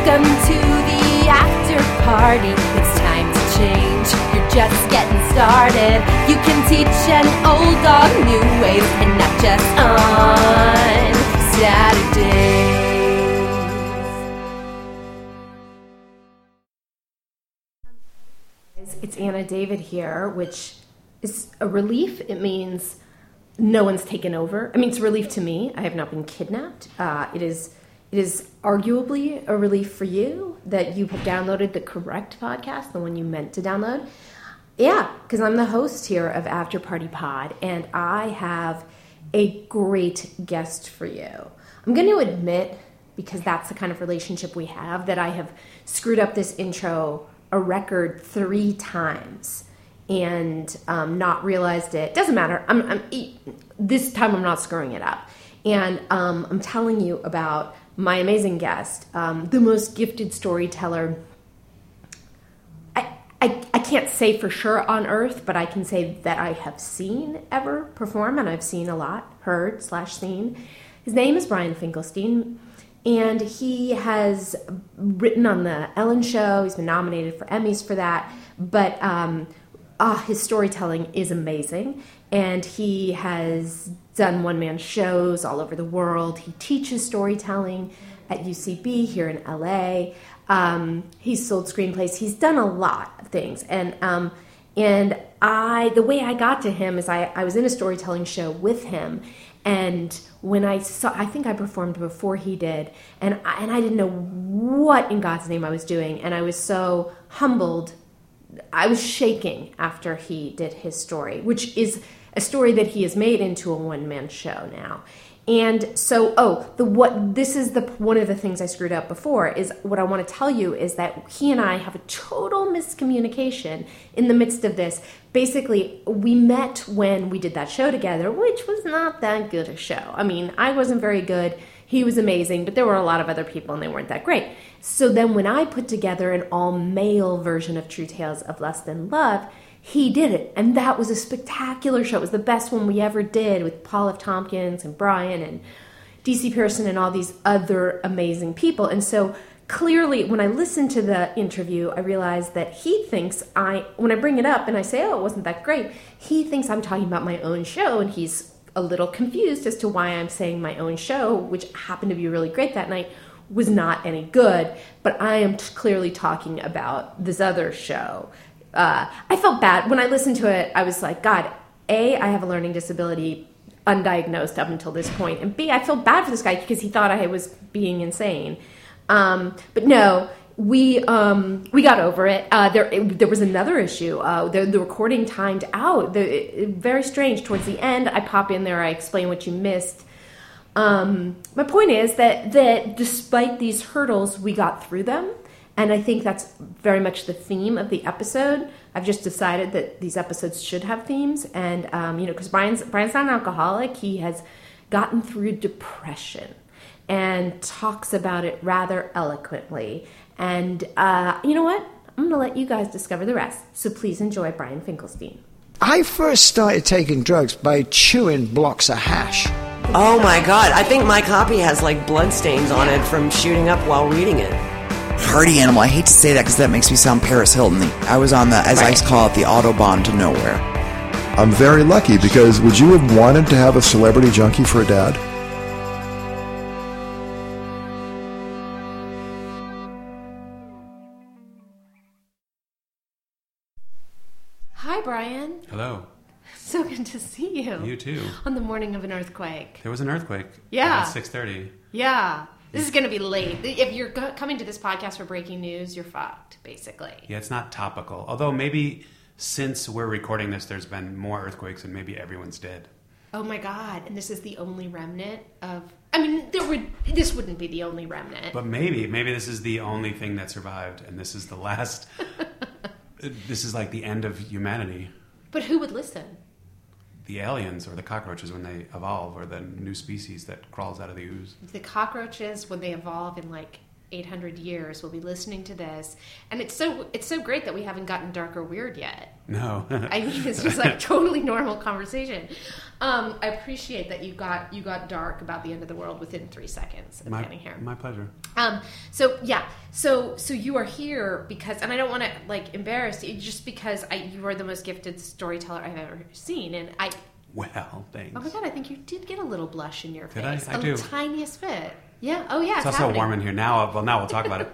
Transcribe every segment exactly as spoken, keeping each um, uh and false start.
Welcome to the after party. It's time to change. You're just getting started. You can teach an old dog new ways, and not just on Saturdays. It's Anna David here, which is a relief. It means no one's taken over. I mean, it's a relief to me. I have not been kidnapped. Uh, it is it is arguably a relief for you that you have downloaded the correct podcast, the one you meant to download. Yeah, because I'm the host here of After Party Pod, and I have a great guest for you. I'm going to admit, because that's the kind of relationship we have, that I have screwed up this intro a record three times. And um, not realized it. Doesn't matter. I'm, I'm this time I'm not screwing it up. And um, I'm telling you about my amazing guest, um, the most gifted storyteller. I, I I can't say for sure on earth, but I can say that I have seen ever perform, and I've seen a lot, heard slash seen. His name is Brian Finkelstein, and he has written on the Ellen Show. He's been nominated for Emmys for that, but. Um, Ah, his storytelling is amazing, and he has done one-man shows all over the world. He teaches storytelling at U C B here in L A. Um, he's sold screenplays. He's done a lot of things, and um, and I the way I got to him is I, I was in a storytelling show with him, and when I saw, I think I performed before he did, and I, and I didn't know what in God's name I was doing, and I was so humbled. I was shaking after he did his story, which is a story that he has made into a one-man show now. And so, oh, the what this is the one of the things I screwed up before is what I want to tell you is that he and I have a total miscommunication in the midst of this. Basically, we met when we did that show together, which was not that good a show. I mean, I wasn't very good. He was amazing, but there were a lot of other people, and they weren't that great. So then when I put together an all-male version of True Tales of Less Than Love, he did it. And that was a spectacular show. It was the best one we ever did with Paul F. Tompkins and Brian and D C Pearson and all these other amazing people. And so clearly, when I listened to the interview, I realized that he thinks I, when I bring it up and I say, oh, it wasn't that great, he thinks I'm talking about my own show, and he's a little confused as to why I'm saying my own show, which happened to be really great that night, was not any good, but I am t- clearly talking about this other show. Uh, I felt bad. When I listened to it, I was like, God, A, I have a learning disability undiagnosed up until this point, and B, I felt bad for this guy because he thought I was being insane. Um, but no, we um, we got over it. Uh, there it, there was another issue. Uh, the, the recording timed out. The, it, very strange. Towards the end, I pop in there, I explain what you missed. Um, my point is that, that despite these hurdles, we got through them. And I think that's very much the theme of the episode. I've just decided that these episodes should have themes. And, um, you know, because Brian's, Brian's not an alcoholic. He has gotten through depression and talks about it rather eloquently. And uh, you know what? I'm going to let you guys discover the rest. So please enjoy Brian Finkelstein. I first started taking drugs by chewing blocks of hash. Oh my God, I think my copy has like bloodstains on it from shooting up while reading it. Party animal, I hate to say that because that makes me sound Paris Hilton. I was on the, as I call it, the Autobahn to nowhere. I'm very lucky because would you have wanted to have a celebrity junkie for a dad? Hi, Brian. Hello. So good to see you. You too. On the morning of an earthquake. There was an earthquake. Yeah. At six thirty. Yeah. This is going to be late. If you're go- coming to this podcast for breaking news, you're fucked, basically. Yeah, it's not topical. Although maybe since we're recording this, there's been more earthquakes and maybe everyone's dead. Oh my God. And this is the only remnant of... I mean, there would. This wouldn't be the only remnant. But maybe. Maybe this is the only thing that survived. And this is the last... This is like the end of humanity. But who would listen? The aliens or the cockroaches when they evolve, or the new species that crawls out of the ooze. The cockroaches when they evolve in like eight hundred years will be listening to this, and it's so it's so great that we haven't gotten dark or weird yet. No. I mean, it's just like totally normal conversation. Um, I appreciate that you got you got dark about the end of the world within three seconds of my, getting here. My pleasure. Um, so yeah, so so you are here because, and I don't want to like embarrass you, just because I, you are the most gifted storyteller I've ever seen, and I. Well, thanks. Oh my god, I think you did get a little blush in your Did face. I? I a do. Tiniest bit. Yeah. Oh yeah. It's, It's, also happening. warm in here now. Well, now we'll talk about it.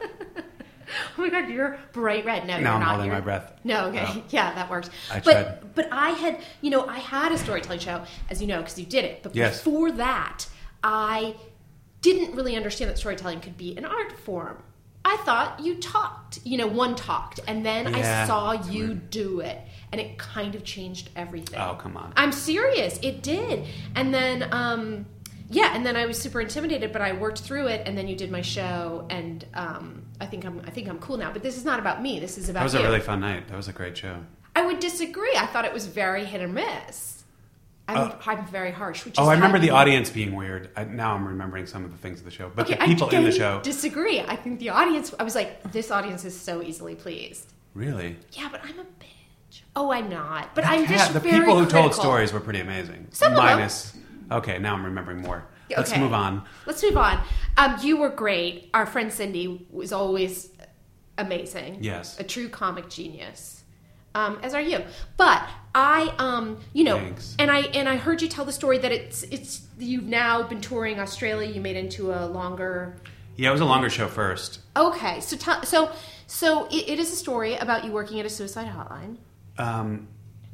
Oh my god, you're bright red. No, Now you're I'm not. holding You're- my breath. No, okay, Oh. yeah, that works. I but tried. but I had, you know, I had a storytelling show, as you know, because you did it. But Yes. before that, I didn't really understand that storytelling could be an art form. I thought you talked, you know, one talked, and then Yeah, I saw that's you weird. do it, and it kind of changed everything. Oh, come on. I'm serious. It did. And then, um, yeah, and then I was super intimidated, but I worked through it, and then you did my show, and um, I think I'm I think I'm cool now. But this is not about me. This is about That was you. a really fun night. That was a great show. I would disagree. I thought it was very hit or miss. I'm, Oh. I'm very harsh. Which Oh, is I remember how the you- audience being weird. I, now I'm remembering some of the things of the show. But Okay, the people I in the don't show. disagree. I think the audience. I was like, this audience is so easily pleased. Really? Yeah, but I'm a bitch. Oh, I'm not. But I'm Yeah, just the very people who told critical. stories were pretty amazing. Some of them. Minus. Okay, now I'm remembering more. Let's Okay. move on. Let's move on. Um, you were great. Our friend Cindy was always amazing. Yes. A true comic genius. Um, as are you. But I, um, you know, Thanks. and I and I heard you tell the story that it's it's you've now been touring Australia. You made it into a longer. Yeah, it was a longer show first. Okay, so tell so so it, it is a story about you working at a suicide hotline. Um,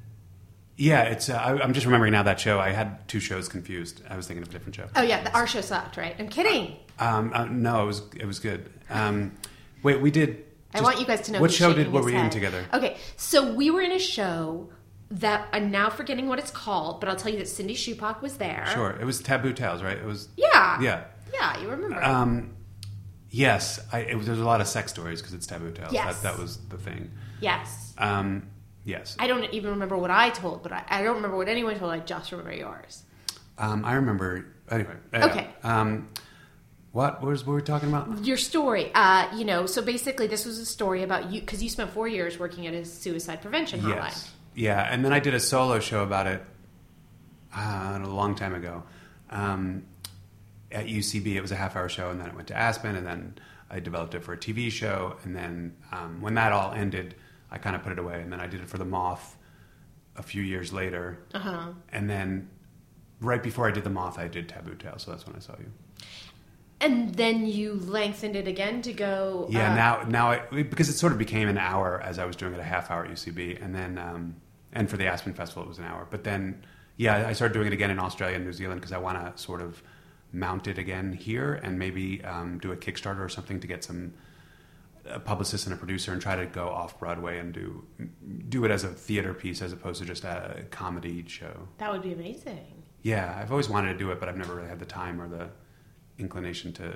yeah, it's. Uh, I, I'm just remembering now that show. I had two shows confused. I was thinking of a different show. Oh yeah, the, our show sucked, right? I'm kidding. Um, uh, no, it was it was good. Um, wait, we did. I just- want you guys to know. What he's show shaking did were his we in head. together? Okay, so we were in a show that I'm now forgetting what it's called, but I'll tell you that Cindy Shupak was there. Sure, it was Taboo Tales, right? It was. Yeah. Yeah. Yeah, you remember. Um, yes, I, it was, there's a lot of sex stories because it's Taboo Tales. Yes. That, that was the thing. yes. Um, yes. I don't even remember what I told, but I, I don't remember what anyone told. I just remember yours. Um, I remember. Anyway. uh, Okay. Um, what was what were we talking about? Your story, uh, you know, so basically this was a story about you, because you spent four years working at a suicide prevention hotline. Yes. Yeah, and then I did a solo show about it uh, a long time ago um, at U C B. It was a half-hour show, and then it went to Aspen, and then I developed it for a T V show, and then um, when that all ended, I kind of put it away, and then I did it for The Moth a few years later, Uh-huh. and then right before I did The Moth, I did Taboo Tales, so that's when I saw you. And then you lengthened it again to go... Yeah, uh, now now I, because it sort of became an hour as I was doing it a half hour at U C B, and then um, and for the Aspen Festival it was an hour. But then, yeah, I started doing it again in Australia and New Zealand because I want to sort of mount it again here and maybe um, do a Kickstarter or something to get some a publicist and a producer and try to go off Broadway and do do it as a theater piece as opposed to just a comedy show. That would be amazing. Yeah, I've always wanted to do it, but I've never really had the time or the inclination to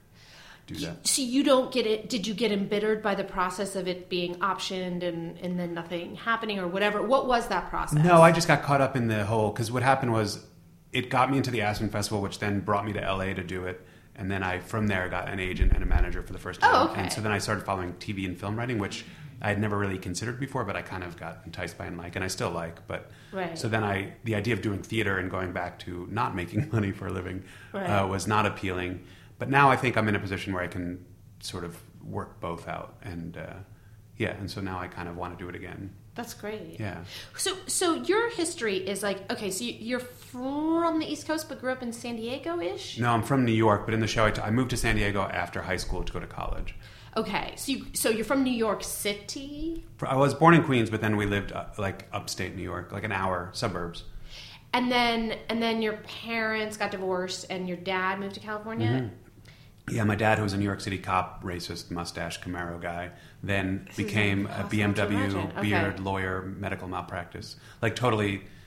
do that. So you don't get it. Did you get embittered by the process of it being optioned and, and then nothing happening or whatever? What was that process? No, I just got caught up in the whole, because what happened was it got me into the Aspen Festival, which then brought me to L A to do it. And then I, from there, got an agent and a manager for the first time. Oh, okay. And so then I started following T V and film writing, which I had never really considered before, but I kind of got enticed by and like, and I still like. But Right. so then I, the idea of doing theater and going back to not making money for a living Right. uh, was not appealing. But now I think I'm in a position where I can sort of work both out. And uh, yeah, and so now I kind of want to do it again. That's great. Yeah. So, so your history is like, okay, so you- you're from the East Coast, but grew up in San Diego-ish? No, I'm from New York, but in the show I, t- I moved to San Diego after high school to go to college. Okay, so you, so you're from New York City, I was born in Queens, but then we lived uh, like upstate New York, like an hour suburbs. and then and then your parents got divorced, and your dad moved to California. Mm-hmm. Yeah, my dad, who was a New York City cop, racist, mustache, Camaro guy, then became a impossible B M W to imagine. Okay. beard lawyer, medical malpractice. Like totally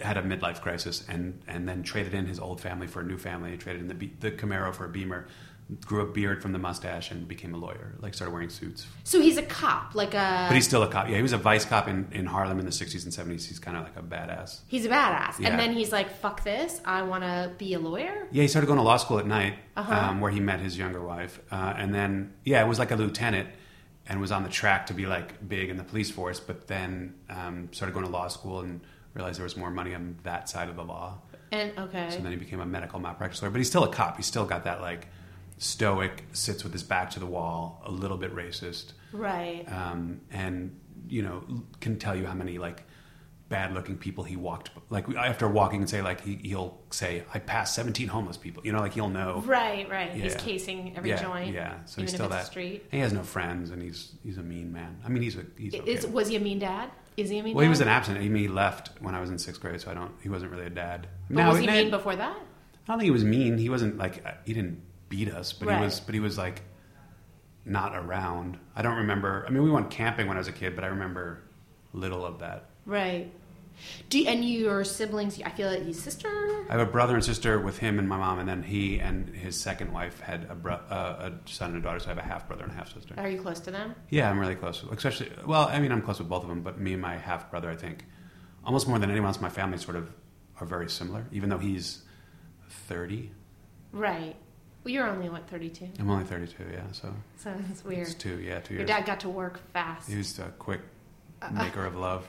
had a midlife crisis and, and then traded in his old family for a new family. He traded in the Be- the Camaro for a Beamer, grew a beard from the mustache, and became a lawyer. Like started wearing suits. So he's a cop, like a. But he's still a cop. Yeah, he was a vice cop in, in Harlem in the sixties and seventies. He's kind of like a badass. He's a badass, Yeah. and then he's like, "Fuck this! I want to be a lawyer." Yeah, he started going to law school at night, Uh-huh. um, where he met his younger wife, uh, and then yeah, it was like a lieutenant, and was on the track to be like big in the police force. But then um, started going to law school and realized there was more money on that side of the law. And okay, So then he became a medical malpractice lawyer. But he's still a cop. He's still got that like stoic, sits with his back to the wall, a little bit racist, right? um, and you know can tell you how many like bad-looking people he walked. Like after walking and say like he, he'll say I passed seventeen homeless people. You know, like he'll know. Right, right. He's Yeah. casing every yeah, joint. Yeah, so even he's if still it's that. a street. And he has no friends, and he's he's a mean man. I mean, he's a he's okay. Is was he a mean dad? Is he a mean? well, dad? he was an absent. I mean, he left when I was in sixth grade, so I don't. He wasn't really a dad. But Now, was he no, mean before that? I don't think he was mean. He wasn't like he didn't beat us, but Right. he was. But he was like not around. I don't remember. I mean, we went camping when I was a kid, but I remember little of that. Right. Do you, and your siblings? I feel like his sister. I have a brother and sister with him and my mom, and then he and his second wife had a, bro- uh, a son and a daughter. So I have a half brother and a half sister. Are you close to them? Yeah, I'm really close. Especially, well, I mean, I'm close with both of them, but me and my half brother, I think, almost more than anyone else in my family, sort of are very similar. Even though he's thirty, Right. Well, you're only what thirty-two. I'm only thirty-two. Yeah, so So it's weird. it's two. Yeah, two Your years. dad got to work fast. He was a quick maker of love.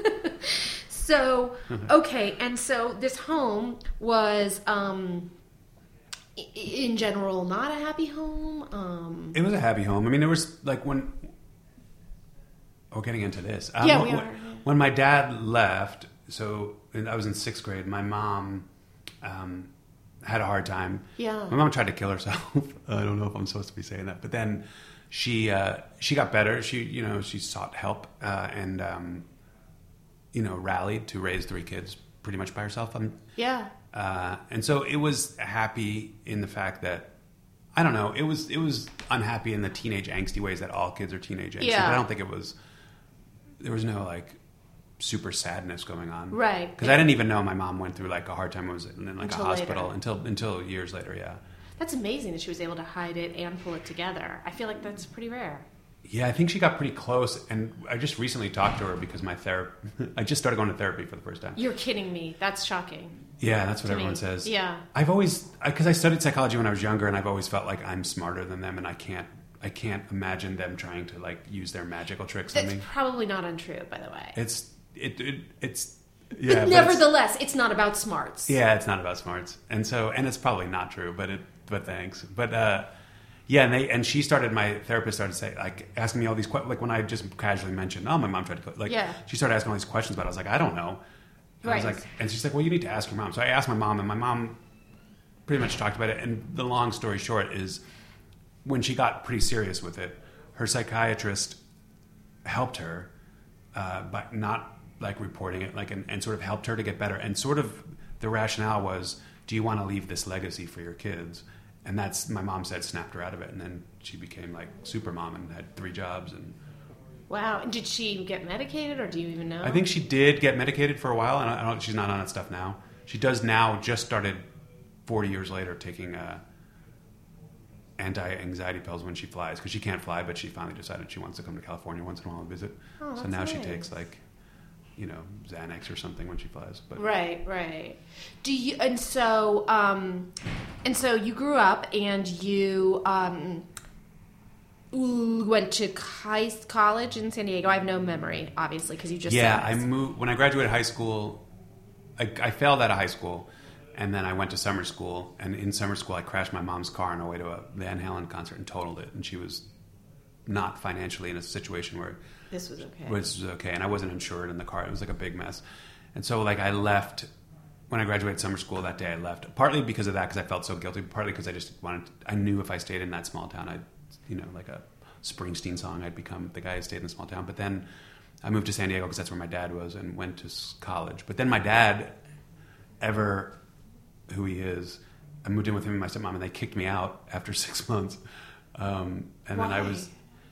So, okay, and so this home was, um, i- in general, not a happy home. Um, It was a happy home. I mean, there was like when. Oh, getting into this. Um, Yeah, we when, are, yeah. When my dad left, so and I was in sixth grade. My mom um, had a hard time. Yeah. My mom tried to kill herself. I don't know if I'm supposed to be saying that, but then she uh, she got better. She you know she sought help uh, and um, you know rallied to raise three kids pretty much by herself. Um, yeah. uh, and so it was happy in the fact that I don't know. It was it was unhappy in the teenage angsty ways that all kids are teenage angsty. Yeah. But I don't think it was. There was no like super sadness going on, Right. Because I didn't even know my mom went through like a hard time. It was in like Until a hospital later. until until years later. Yeah. That's amazing that she was able to hide it and pull it together. I feel like that's pretty rare. Yeah, I think she got pretty close, and I just recently talked to her because my therapy. I just started going to therapy for the first time. You're kidding me. That's shocking. Yeah, that's what to everyone me. says. Yeah. I've always because I, I studied psychology when I was younger, and I've always felt like I'm smarter than them, and I can't. I can't imagine them trying to like use their magical tricks on That's me. probably not untrue, by the way. It's it, it it's But yeah. but it's- nevertheless, it's not about smarts. yeah, it's not about smarts, and so and it's probably not true, but it but thanks. But uh, yeah, and they and she started. My therapist started say like asking me all these questions. Like when I just casually mentioned, oh, my mom tried to kill-" like Yeah. she started asking all these questions, but I was like, I don't know. And I was Right. like, and she's like, well, you need to ask your mom. So I asked my mom, and my mom pretty much talked about it. And the long story short is, when she got pretty serious with it, her psychiatrist helped her uh, by not like reporting it, like and, and sort of helped her to get better. And sort of the rationale was, do you want to leave this legacy for your kids? And that's my mom said snapped her out of it, and then she became like super mom and had three jobs. And Wow. And did she get medicated, or do you even know? I think she did get medicated for a while, and I don't. She's not on that stuff now. She does now. Just started forty years later taking uh, anti-anxiety pills when she flies because she can't fly, but she finally decided she wants to come to California once in a while and visit. Oh, so that's now she nice. takes like, you know, Xanax or something when she flies. But Right, right. Do you and so um and so you grew up and you um went to high college in San Diego. I have no memory, obviously, because you just yeah, said I this. moved when I graduated high school. I, I failed out of high school, and then I went to summer school. And in summer school, I crashed my mom's car on our way to a Van Halen concert and totaled it. And she was not financially in a situation where This was okay. was okay, and I wasn't insured in the car. It was like a big mess, and so like I left when I graduated summer school that day. I left partly because of that, because I felt so guilty. Partly because I just wanted. I knew if I stayed in that small town, I'd, you know, like a Springsteen song, I'd become the guy who stayed in the small town. But then I moved to San Diego because that's where my dad was, and went to s- college. But then my dad, ever who he is, I moved in with him and my stepmom, and they kicked me out after six months. Um, and then I Why? was.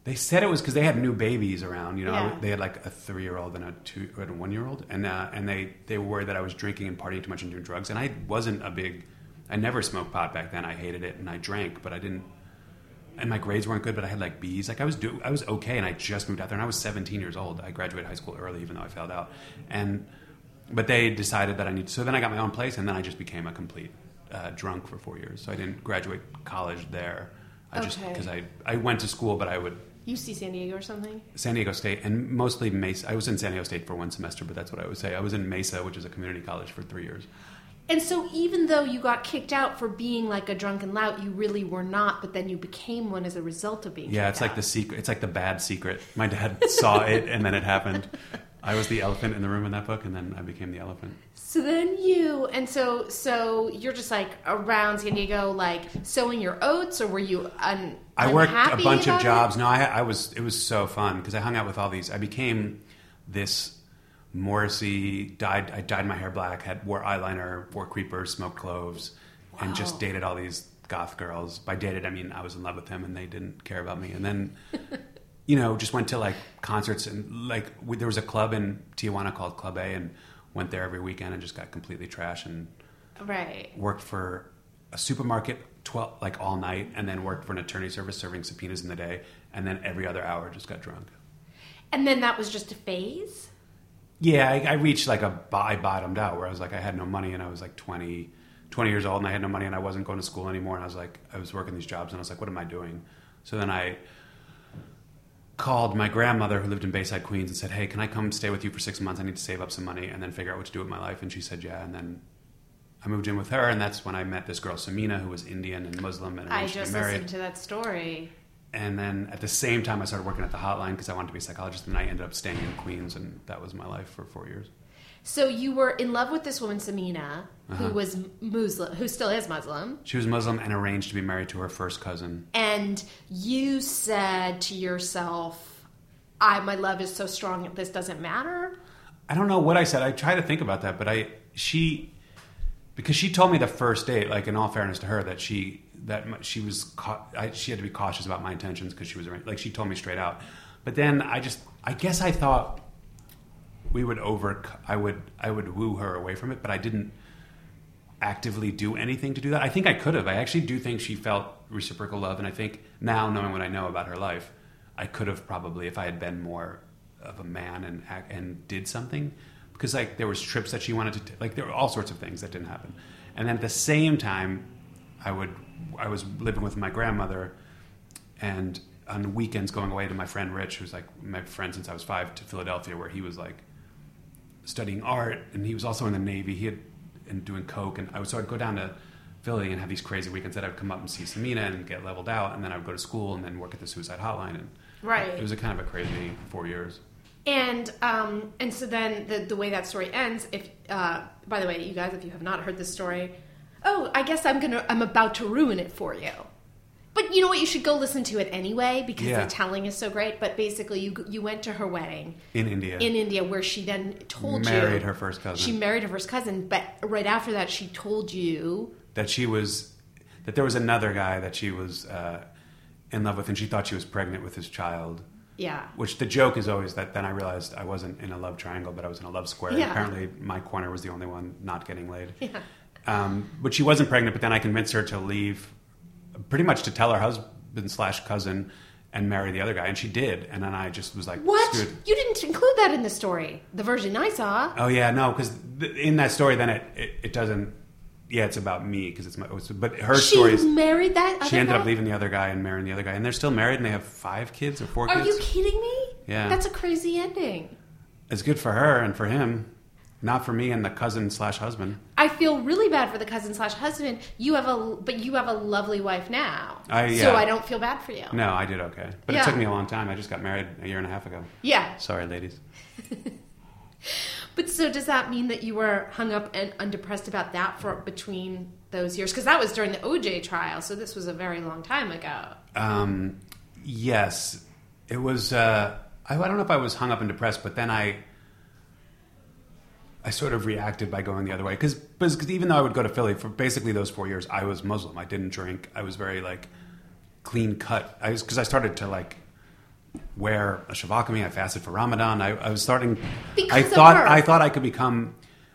They said it was because they had new babies around. You know, Yeah. they had like a three-year-old and a two and a one-year-old, and uh, and they they were worried that I was drinking and partying too much and doing drugs. And I wasn't a big. I never smoked pot back then. I hated it, and I drank, but I didn't. And my grades weren't good, but I had like B's. Like I was do I was okay, and I just moved out there, and I was seventeen years old. I graduated high school early, even though I failed out. And but they decided that I need. So then I got my own place, and then I just became a complete uh, drunk for four years. So I didn't graduate college there. I just Okay. because I I went to school, but I would. U C San Diego or something? San Diego State, and mostly Mesa. I was in San Diego State for one semester, but that's what I would say. I was in Mesa, which is a community college, for three years. And so even though you got kicked out for being like a drunken lout, you really were not, but then you became one as a result of being Yeah, kicked it's like out. the secret. It's like the bad secret. My dad saw it, and then it happened. I was the elephant in the room in that book, and then I became the elephant. So then you, and so so you're just like around San Diego, like sowing your oats, or were you un, I worked a unhappy bunch of about jobs. it? No, I, I was. It was so fun because I hung out with all these. I became this Morrissey. Dyed. I dyed my hair black. Had wore eyeliner. Wore creepers. Smoked cloves, and just Wow. dated all these goth girls. By dated, I mean I was in love with them, and they didn't care about me. And then, you know, just went to like concerts and like we, there was a club in Tijuana called Club A, and went there every weekend and just got completely trash and Right. worked for a supermarket twelve like all night, and then worked for an attorney service serving subpoenas in the day, and then every other hour just got drunk. And then that was just a phase? Yeah, I, I reached like a I bottomed out where I was like I had no money, and I was like twenty, twenty years old, and I had no money, and I wasn't going to school anymore, and I was like I was working these jobs, and I was like, what am I doing? So then I called my grandmother who lived in Bayside, Queens, and said, hey, can I come stay with you for six months? I need to save up some money and then figure out what to do with my life. And she said, yeah. And then I moved in with her, and that's when I met this girl, Samina, who was Indian and Muslim and I arranged to just be married. listened to that story. And then at the same time, I started working at the hotline because I wanted to be a psychologist, and I ended up staying in Queens, and that was my life for four years. So you were in love with this woman, Samina, Uh-huh. who was Muslim, who still is Muslim, She was Muslim and arranged to be married to her first cousin. and you said to yourself, "I my love is so strong that this doesn't matter." I don't know what I said. I try to think about that, but I she because she told me the first date, like in all fairness to her, that she that she was cau- I, she had to be cautious about my intentions because she was arranged. Like she told me straight out. But then I just I guess I thought we would over I would I would woo her away from it, but I didn't actively do anything to do that. I think I could have. I actually do think she felt reciprocal love, and I think now, knowing what I know about her life, I could have probably, if I had been more of a man and act, and did something, because like there was trips that she wanted to, t- like there were all sorts of things that didn't happen. And then at the same time, I would I was living with my grandmother, and on weekends going away to my friend Rich, who's like my friend since I was five, to Philadelphia, where he was like studying art, and he was also in the Navy. He had and doing coke, and I would so I'd go down to Philly and have these crazy weekends that I'd come up and see Samina and get leveled out, and then I would go to school and then work at the suicide hotline, and Right. it was a kind of a crazy four years. And um, and so then the the way that story ends. If uh, by the way, you guys, if you have not heard this story, oh, I guess I'm gonna I'm about to ruin it for you. But you know what? You should go listen to it anyway because Yeah. the telling is so great. But basically, you you went to her wedding In India. in India, where she then told you Married her first cousin. She married her first cousin, but right after that, she told you that she was that there was another guy that she was uh, in love with, and she thought she was pregnant with his child. yeah. Which the joke is always that then I realized I wasn't in a love triangle, but I was in a love square. Yeah. Apparently, my corner was the only one not getting laid. Yeah. Um, but she wasn't pregnant. But then I convinced her to leave, pretty much to tell her husband slash cousin and marry the other guy, and she did. And then I just was like, What? Screwed. You didn't include that in the story. The version I saw. Oh yeah, no, because th- in that story, then it, it, it doesn't. Yeah, it's about me because it's my. It's, but her She story is married that other she ended guy? up leaving the other guy and marrying the other guy, and they're still married, and they have five kids or four Are kids. you kidding me? Yeah. That's a crazy ending. It's good for her and for him, not for me and the cousin slash husband. I feel really bad for the cousin slash husband. You have a, but you have a lovely wife now. I- So yeah. I don't feel bad for you. No, I did okay, but Yeah. it took me a long time. I just got married a year and a half ago. Yeah. Sorry, ladies. But so does that mean that you were hung up and undepressed about that for between those years? Because that was during the O J trial, so this was a very long time ago. Um, yes, it was. Uh, I, I don't know if I was hung up and depressed, but then I, I sort of reacted by going the other way. Because even though I would go to Philly for basically those four years, I was Muslim. I didn't drink. I was very like clean cut. I was because I started to like wear a shavakami. I fasted for Ramadan. I, I was starting. Because I of thought her. I thought I could become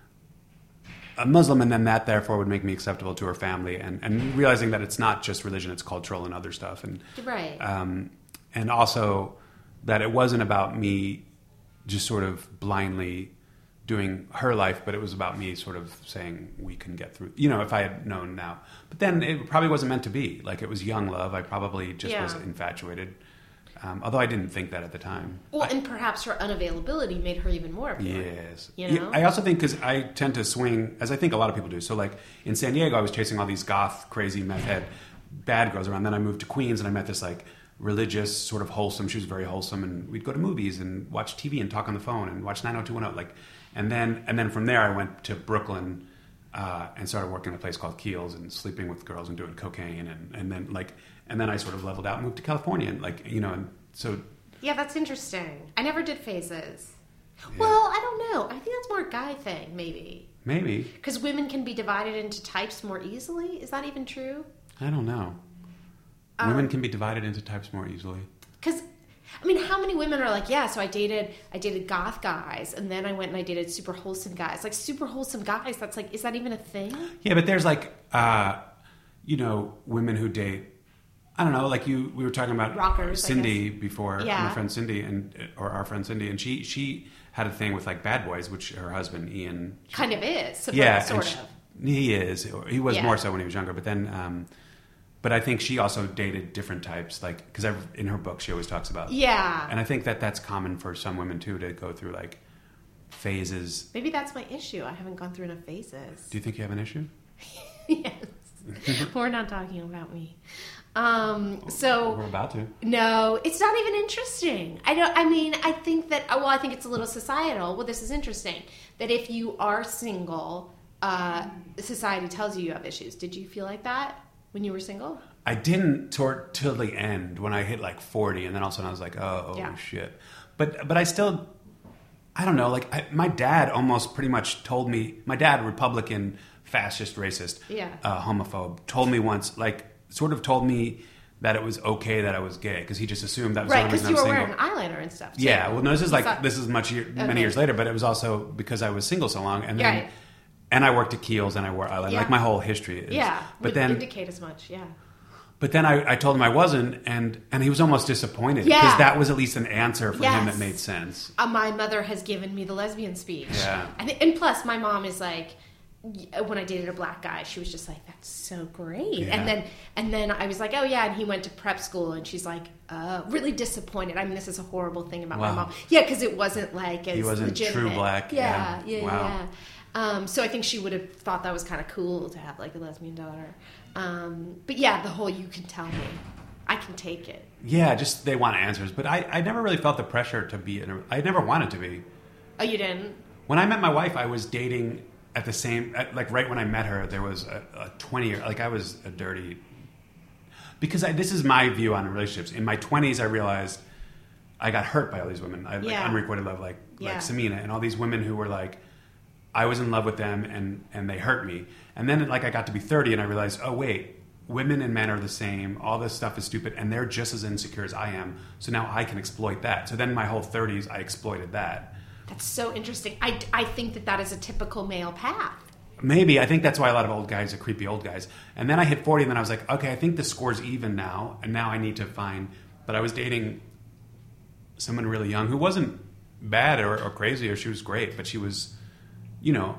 a Muslim, and then that therefore would make me acceptable to her family. And, and realizing that it's not just religion; it's cultural and other stuff. And Right. Um, and also that it wasn't about me just sort of blindly doing her life, but it was about me sort of saying we can get through. You know, if I had known now. But then it probably wasn't meant to be. Like, it was young love. I probably just Yeah. was infatuated. Um, although I didn't think that at the time. Well, and perhaps her unavailability made her even more appealing. Yes. You Yeah, know? I also think because I tend to swing, as I think a lot of people do. So, like, in San Diego, I was chasing all these goth, crazy, meth head bad girls around. Then I moved to Queens, and I met this, like, religious, sort of wholesome. She was very wholesome, and we'd go to movies and watch T V and talk on the phone and watch nine oh two one oh. Like, and then and then from there, I went to Brooklyn uh, and started working at a place called Keels and sleeping with girls and doing cocaine, and, and then like and then I sort of leveled out and moved to California, and like you know, and so. Yeah, that's interesting. I never did phases. Well, I don't know. I think that's more a guy thing, maybe. Maybe. Because women can be divided into types more easily. Is that even true? I don't know. Um, Women can be divided into types more easily. Because, I mean, how many women are like, yeah, so I dated, I dated goth guys, and then I went and I dated super wholesome guys. Like, super wholesome guys, that's like, is that even a thing? Yeah, but there's like, uh, you know, women who date. I don't know, like you, we were talking about Rockers, I Cindy before, Yeah. my friend Cindy, and or our friend Cindy, and she she had a thing with like bad boys, which her husband Ian Kind of is, supposed, yeah, sort and of. she- he is. He was Yeah. more so when he was younger, but then, um, but I think she also dated different types, like because in her book she always talks about Yeah. and I think that that's common for some women too to go through like phases. Maybe that's my issue. I haven't gone through enough phases. Do you think you have an issue? Yes. We're not talking about me. Um, so We're about to. no, it's not even interesting. I don't. I mean, I think that. Well, I think it's a little societal. Well, this is interesting. That if you are single, uh, society tells you you have issues. Did you feel like that when you were single? I didn't toward till the end when I hit like forty, and then all of a sudden I was like, oh, oh Yeah. shit. But but I still, I don't know. Like I, my dad almost pretty much told me. My dad, Republican, fascist, racist, Yeah. uh, homophobe, told me once, like sort of told me that it was okay that I was gay because he just assumed that was Right, the only because reason you I were was wearing single. eyeliner and stuff. Too. Yeah, well, no, this is like So- this is much year, many Okay. years later, but it was also because I was single so long, and then Right. and I worked at Keels and I wore eyeliner. Yeah. Like my whole history is. Yeah, but would then indicate as much. Yeah. but then I, I told him I wasn't, and and he was almost disappointed Yeah. because that was at least an answer for him Yes. that made sense. Uh, my mother has given me the lesbian speech. Yeah. I think, and plus, my mom is like, y- when I dated a black guy, she was just like, "That's so great." Yeah. And then, and then I was like, "Oh yeah," and he went to prep school, and she's like, uh, really disappointed. I mean, this is a horrible thing about Wow. my mom. Yeah, because it wasn't like as He wasn't legitimate. true black, Yeah, yeah. yeah, Wow. yeah. Um, so I think she would have thought that was kind of cool to have like a lesbian daughter. Um, but yeah, the whole "you can tell me, I can take it." Yeah, just they want answers, but I, I never really felt the pressure to be. In a, I never wanted to be. Oh, you didn't? When I met my wife, I was dating at the same, at, like right when I met her, there was a, a twenty year, like I was a dirty, because I, this is my view on relationships. In my twenties, I realized I got hurt by all these women. I had like Yeah. unrequited love, like, Yeah. like Samina and all these women who were like, I was in love with them and, and they hurt me. And then like I got to be thirty and I realized, oh wait, women and men are the same. All this stuff is stupid and they're just as insecure as I am. So now I can exploit that. So then my whole thirties, I exploited that. That's so interesting. I, I think that that is a typical male path. Maybe. I think that's why a lot of old guys are creepy old guys. And then I hit forty and then I was like, okay, I think the score's even now. And now I need to find, but I was dating someone really young who wasn't bad or, or crazy or she was great, but she was, you know,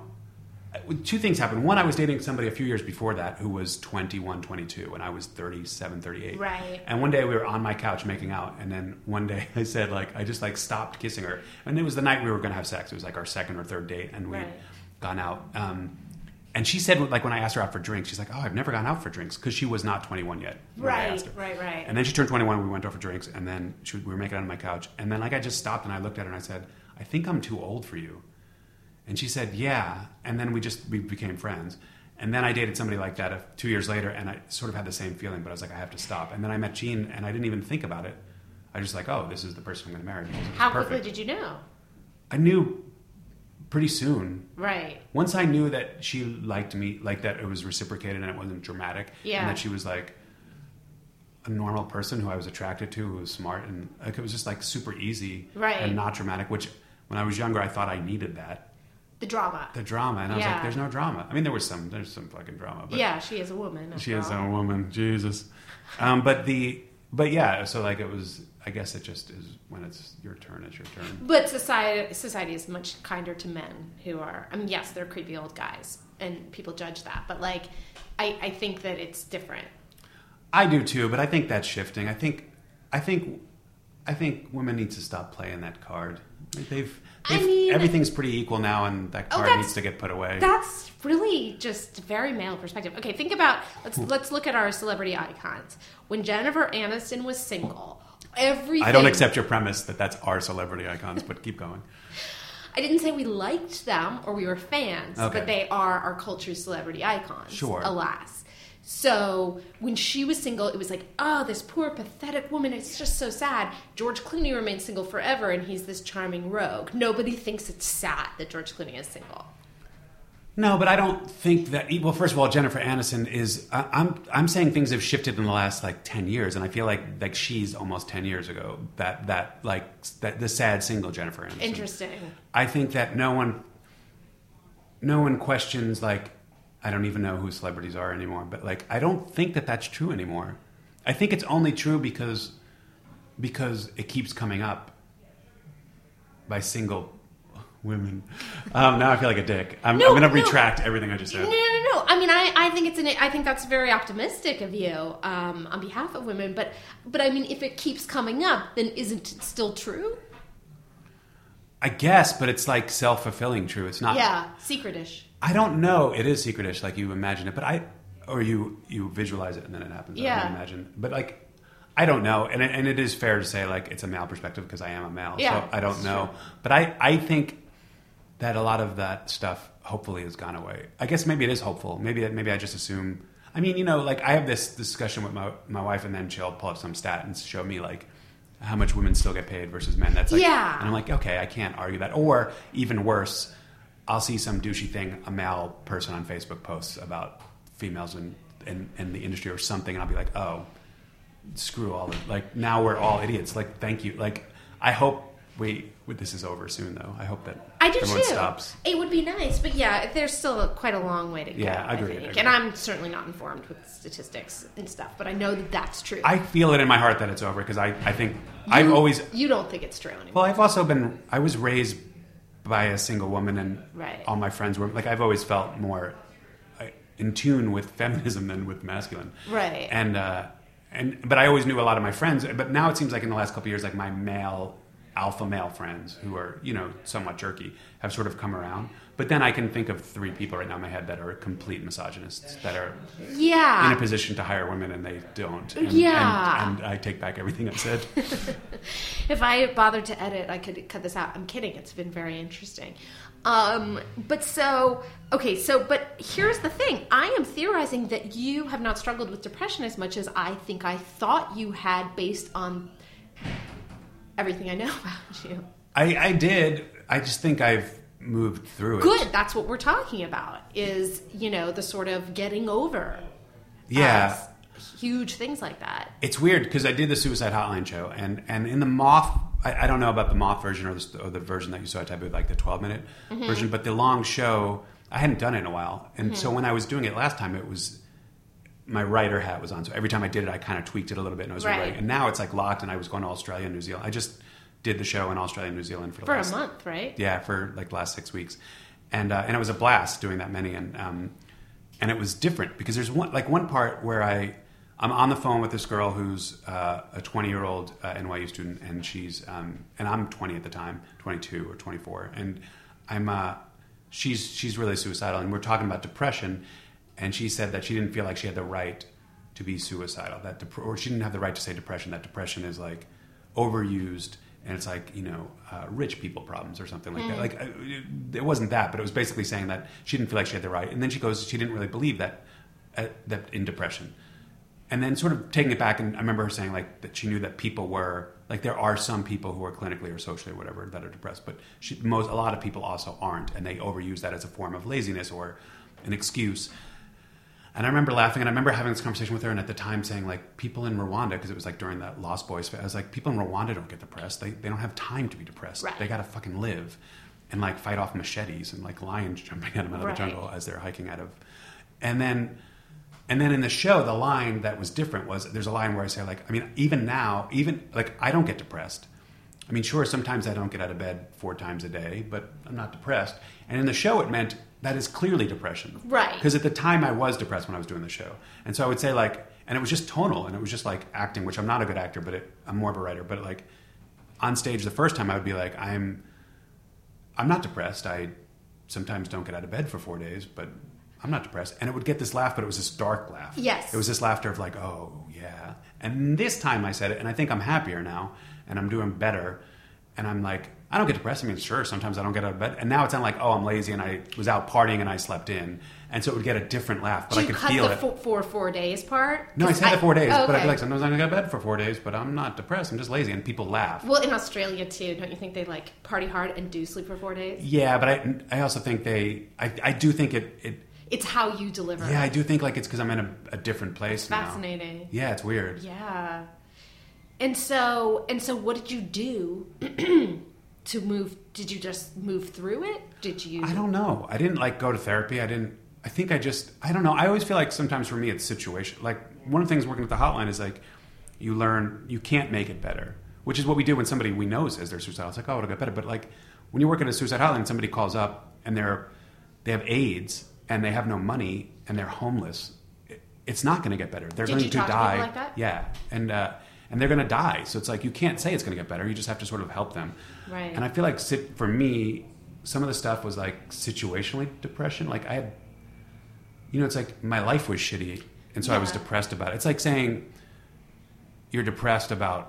two things happened. One, I was dating somebody a few years before that who was twenty-one, twenty-two, and I was thirty-seven, thirty-eight. Right. And one day we were on my couch making out, and then one day I said, like, I just, like, stopped kissing her. And it was the night we were going to have sex. It was, like, our second or third date, and we'd Right. gone out. Um, and she said, like, when I asked her out for drinks, she's like, oh, I've never gone out for drinks, because she was not twenty-one yet when I Right, asked her. right, right. And then she turned twenty-one, we went out for drinks, and then she, we were making out on my couch. And then, like, I just stopped, and I looked at her, and I said, I think I'm too old for you. And she said, yeah. And then we just, we became friends. And then I dated somebody like that a, two years later, and I sort of had the same feeling, but I was like, I have to stop. And then I met Jean, and I didn't even think about it. I was just like, oh, this is the person I'm going to marry. Because it was How perfect. quickly did you know? I knew pretty soon. Right. Once I knew that she liked me, like that it was reciprocated and it wasn't dramatic, Yeah. and that she was like, a normal person who I was attracted to, who was smart, and like it was just like super easy Right. and not dramatic. Which when I was younger, I thought I needed that. The drama. The drama, and I was Yeah. like, "There's no drama." I mean, there was some, there's some fucking drama, but Yeah, she is a woman. after she is all. a woman, Jesus. Um, but the, but yeah, so like it was. I guess it just is when it's your turn. It's your turn. But society society is much kinder to men who are. I mean, yes, they're creepy old guys, and people judge that. But like, I, I think that it's different. I do too, but I think that's shifting. I think, I think, I think women need to stop playing that card. Like they've, I they've mean- everything's pretty equal now, and that Oh, card that's- needs to get put away. That's really just very male perspective. Okay, think about let's let's look at our celebrity icons. When Jennifer Aniston was single, everything. I don't accept your premise that that's our celebrity icons, but keep going. I didn't say we liked them or we were fans, Okay. but they are our culture's celebrity icons. Sure. Alas. So when she was single, it was like, oh, this poor, pathetic woman. It's just so sad. George Clooney remained single forever, and he's this charming rogue. Nobody thinks it's sad that George Clooney is single. No, but I don't think that. Well, first of all, Jennifer Aniston is. I, I'm. I'm saying things have shifted in the last like ten years, and I feel like like she's almost ten years ago. That that like that the sad single Jennifer Aniston. Interesting. I think that no one. No one questions like. I don't even know who celebrities are anymore, but like I don't think that that's true anymore. I think it's only true because because it keeps coming up by single women. Um, now I feel like a dick. I'm, No, I'm going to no. retract everything I just said. No, no, no. I mean, I, I think it's an. I think that's very optimistic of you um, on behalf of women. But, but I mean, if it keeps coming up, then isn't it still true? I guess, but it's like self-fulfilling true. It's not. Yeah, secretish. I don't know. It is secretish, like you imagine it, but I, or you you visualize it and then it happens. Yeah. I don't imagine, but like, I don't know, and it, and it is fair to say like it's a male perspective because I am a male, Yeah, so I don't that's know. true. But I I think that a lot of that stuff hopefully has gone away. I guess maybe it is hopeful. Maybe maybe I just assume. I mean, you know, like I have this discussion with my my wife, and then she'll pull up some stat and show me like how much women still get paid versus men. That's like, Yeah. and I'm like, okay, I can't argue that. Or even worse, I'll see some douchey thing a male person on Facebook posts about females in, in, in the industry or something, and I'll be like, oh, screw all of like now we're all idiots. Like, thank you. Like, I hope we this is over soon, though. I hope that I do everyone too. stops. It would be nice, but yeah, there's still quite a long way to go. Yeah, I agree, think. I agree. And I'm certainly not informed with statistics and stuff, but I know that that's true. I feel it in my heart that it's over because I, I think I've always You don't think it's true anymore. well, I've also been I was raised by a single woman, and Right. all my friends were like I've always felt more uh, in tune with feminism than with masculine. Right. And uh, and but I always knew a lot of my friends. But now it seems like in the last couple of years, like my male alpha male friends who are you know somewhat jerky have sort of come around. But then I can think of three people right now in my head that are complete misogynists that are yeah. in a position to hire women and they don't. And, Yeah. And, and I take back everything I've said. If I bothered to edit, I could cut this out. I'm kidding. It's been very interesting. Um, but so, okay, so, but here's the thing. I am theorizing that you have not struggled with depression as much as I think I thought you had based on everything I know about you. I, I did. I just think I've moved through it. Good. That's what we're talking about is, you know, the sort of getting over. Yeah. uh, huge things like that. It's weird because I did the Suicide Hotline show, and, and in the Moth, I, I don't know about the Moth version or the, or the version that you saw, I type of like the twelve minute Mm-hmm. version, but the long show, I hadn't done it in a while. And Mm-hmm. so when I was doing it last time, it was, my writer hat was on. So every time I did it, I kind of tweaked it a little bit and I was Right. rewriting. And now it's like locked, and I was going to Australia and New Zealand. I just did the show in Australia and New Zealand for, the For a last, month, right? Yeah, for like the last six weeks. And uh, and it was a blast doing that many. And um, and it was different because there's one like one part where I, I'm on the phone with this girl who's uh, a twenty-year-old uh, N Y U student, and she's um, and I'm twenty at the time, twenty-two or twenty-four, and I'm uh, she's she's really suicidal, and we're talking about depression, and she said that she didn't feel like she had the right to be suicidal, that dep- or she didn't have the right to say depression, that depression is like overused, and it's like, you know, uh, rich people problems or something like that. Like uh, it, it wasn't that, but it was basically saying that she didn't feel like she had the right, and then she goes, she didn't really believe that uh, that in depression. And then sort of taking it back, and I remember her saying like that she knew that people were like there are some people who are clinically or socially or whatever that are depressed, but she, most a lot of people also aren't, and they overuse that as a form of laziness or an excuse. And I remember laughing, and I remember having this conversation with her, and at the time saying, like, people in Rwanda, because it was like during that Lost Boys, I was like, people in Rwanda don't get depressed. They they don't have time to be depressed. Right. They got to fucking live and, like, fight off machetes and, like, lions jumping at them out of Right. the jungle as they're hiking out of. And then, and then in the show, the line that was different was, there's a line where I say, like, I mean, even now, even, like, I don't get depressed. I mean, sure, sometimes I don't get out of bed four times a day, but I'm not depressed. And in the show, it meant that is clearly depression. Right. Because at the time, I was depressed when I was doing the show. And so I would say, like, and it was just tonal, and it was just, like, acting, which I'm not a good actor, but it, I'm more of a writer. But, like, on stage the first time, I would be like, I'm I'm not depressed. I sometimes don't get out of bed for four days, but I'm not depressed. And it would get this laugh, but it was this dark laugh. Yes. It was this laughter of, like, oh, yeah. And this time I said it, and I think I'm happier now, and I'm doing better. And I'm like, I don't get depressed. I mean, sure, sometimes I don't get out of bed. And now it's not like, oh, I'm lazy and I was out partying and I slept in. And so it would get a different laugh, but Do I you could cut feel the it. Four, four four days part? No, I 'Cause said the four days, oh, but I'd okay. be like, sometimes I don't get out of bed for four days, but I'm not depressed. I'm just lazy. And people laugh. Well, in Australia too, don't you think they like party hard and do sleep for four days? Yeah, but I, I also think they, I, I do think it, it, It's how you deliver. yeah, it. I do think like it's because I'm in a, a different place now. Fascinating. Yeah, it's weird. Yeah. And so, and so, what did you do to move? Did you just move through it? Did you? I don't know. I didn't like go to therapy. I didn't. I think I just. I don't know. I always feel like sometimes for me it's situation. Like one of the things working at the hotline is like you learn you can't make it better, which is what we do when somebody we know says they're suicidal. It's like, oh, it'll get better. But like when you work at a suicide hotline, and somebody calls up and they're they have AIDS and they have no money and they're homeless. It, it's not going to get better. They're Did going you to talk to die. people like that? Yeah, and. uh And they're going to die. So it's like, you can't say it's going to get better. You just have to sort of help them. Right. And I feel like sit, for me, some of the stuff was like situationally depression. Like I had, you know, it's like my life was shitty. And so Yeah. I was depressed about it. It's like saying you're depressed about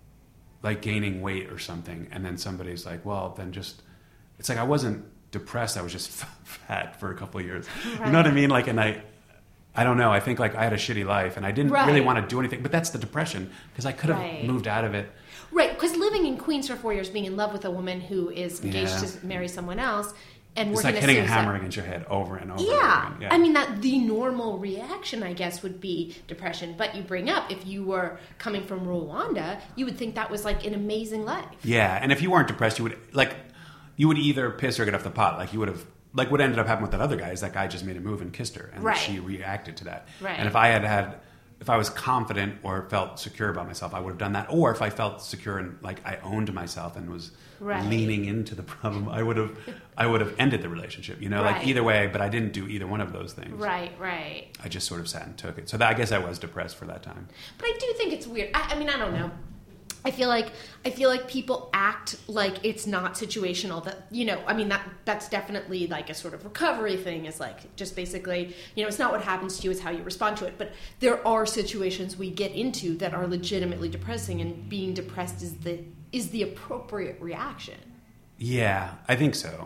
like gaining weight or something. And then somebody's like, well, then just, it's like I wasn't depressed. I was just fat for a couple of years. Right. You know what I mean? Like, and I, I don't know. I think like I had a shitty life and I didn't Right. really want to do anything. But that's the depression because I could have Right. moved out of it. Right, because living in Queens for four years, being in love with a woman who is engaged Yeah. to marry someone else, and It's working like a hitting a suicide- hammer against your head over and over. Yeah. and over again. I mean that the normal reaction, I guess, would be depression. But you bring up if you were coming from Rwanda, you would think that was like an amazing life. Yeah, and if you weren't depressed, you would like you would either piss or get off the pot. Like you would have like what ended up happening with that other guy is that guy just made a move and kissed her, and Right. she reacted to that. Right. And if I had had if I was confident or felt secure about myself, I would have done that. Or if I felt secure and like I owned myself and was Right. leaning into the problem, I would have I would have ended the relationship. You know, Right. like either way. But I didn't do either one of those things. Right, right. I just sort of sat and took it. So that, I guess I was depressed for that time. But I do think it's weird. I, I mean, I don't know. I feel like I feel like people act like it's not situational. That you know, I mean that that's definitely like a sort of recovery thing. Is like just basically, you know, it's not what happens to you; it's how you respond to it. But there are situations we get into that are legitimately depressing, and being depressed is the is the appropriate reaction. Yeah, I think so.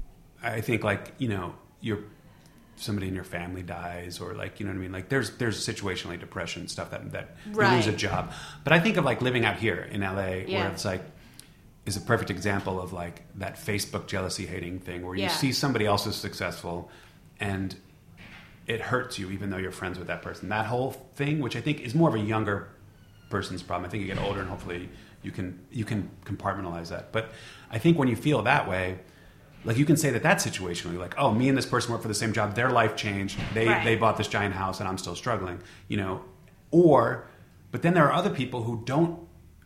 I think like, you know, you're somebody in your family dies or like, you know what I mean? Like there's there's situationally depression stuff that that Right. you lose a job. But I think of like living out here in L A Yeah. where it's like is a perfect example of like that Facebook jealousy hating thing where you Yeah. see somebody else is successful and it hurts you even though you're friends with that person. That whole thing, which I think is more of a younger person's problem. I think you get older and hopefully you can you can compartmentalize that. But I think when you feel that way, like you can say that that's situationally, like, oh, me and this person work for the same job, their life changed, they Right. they bought this giant house and I'm still struggling, you know. Or, but then there are other people who don't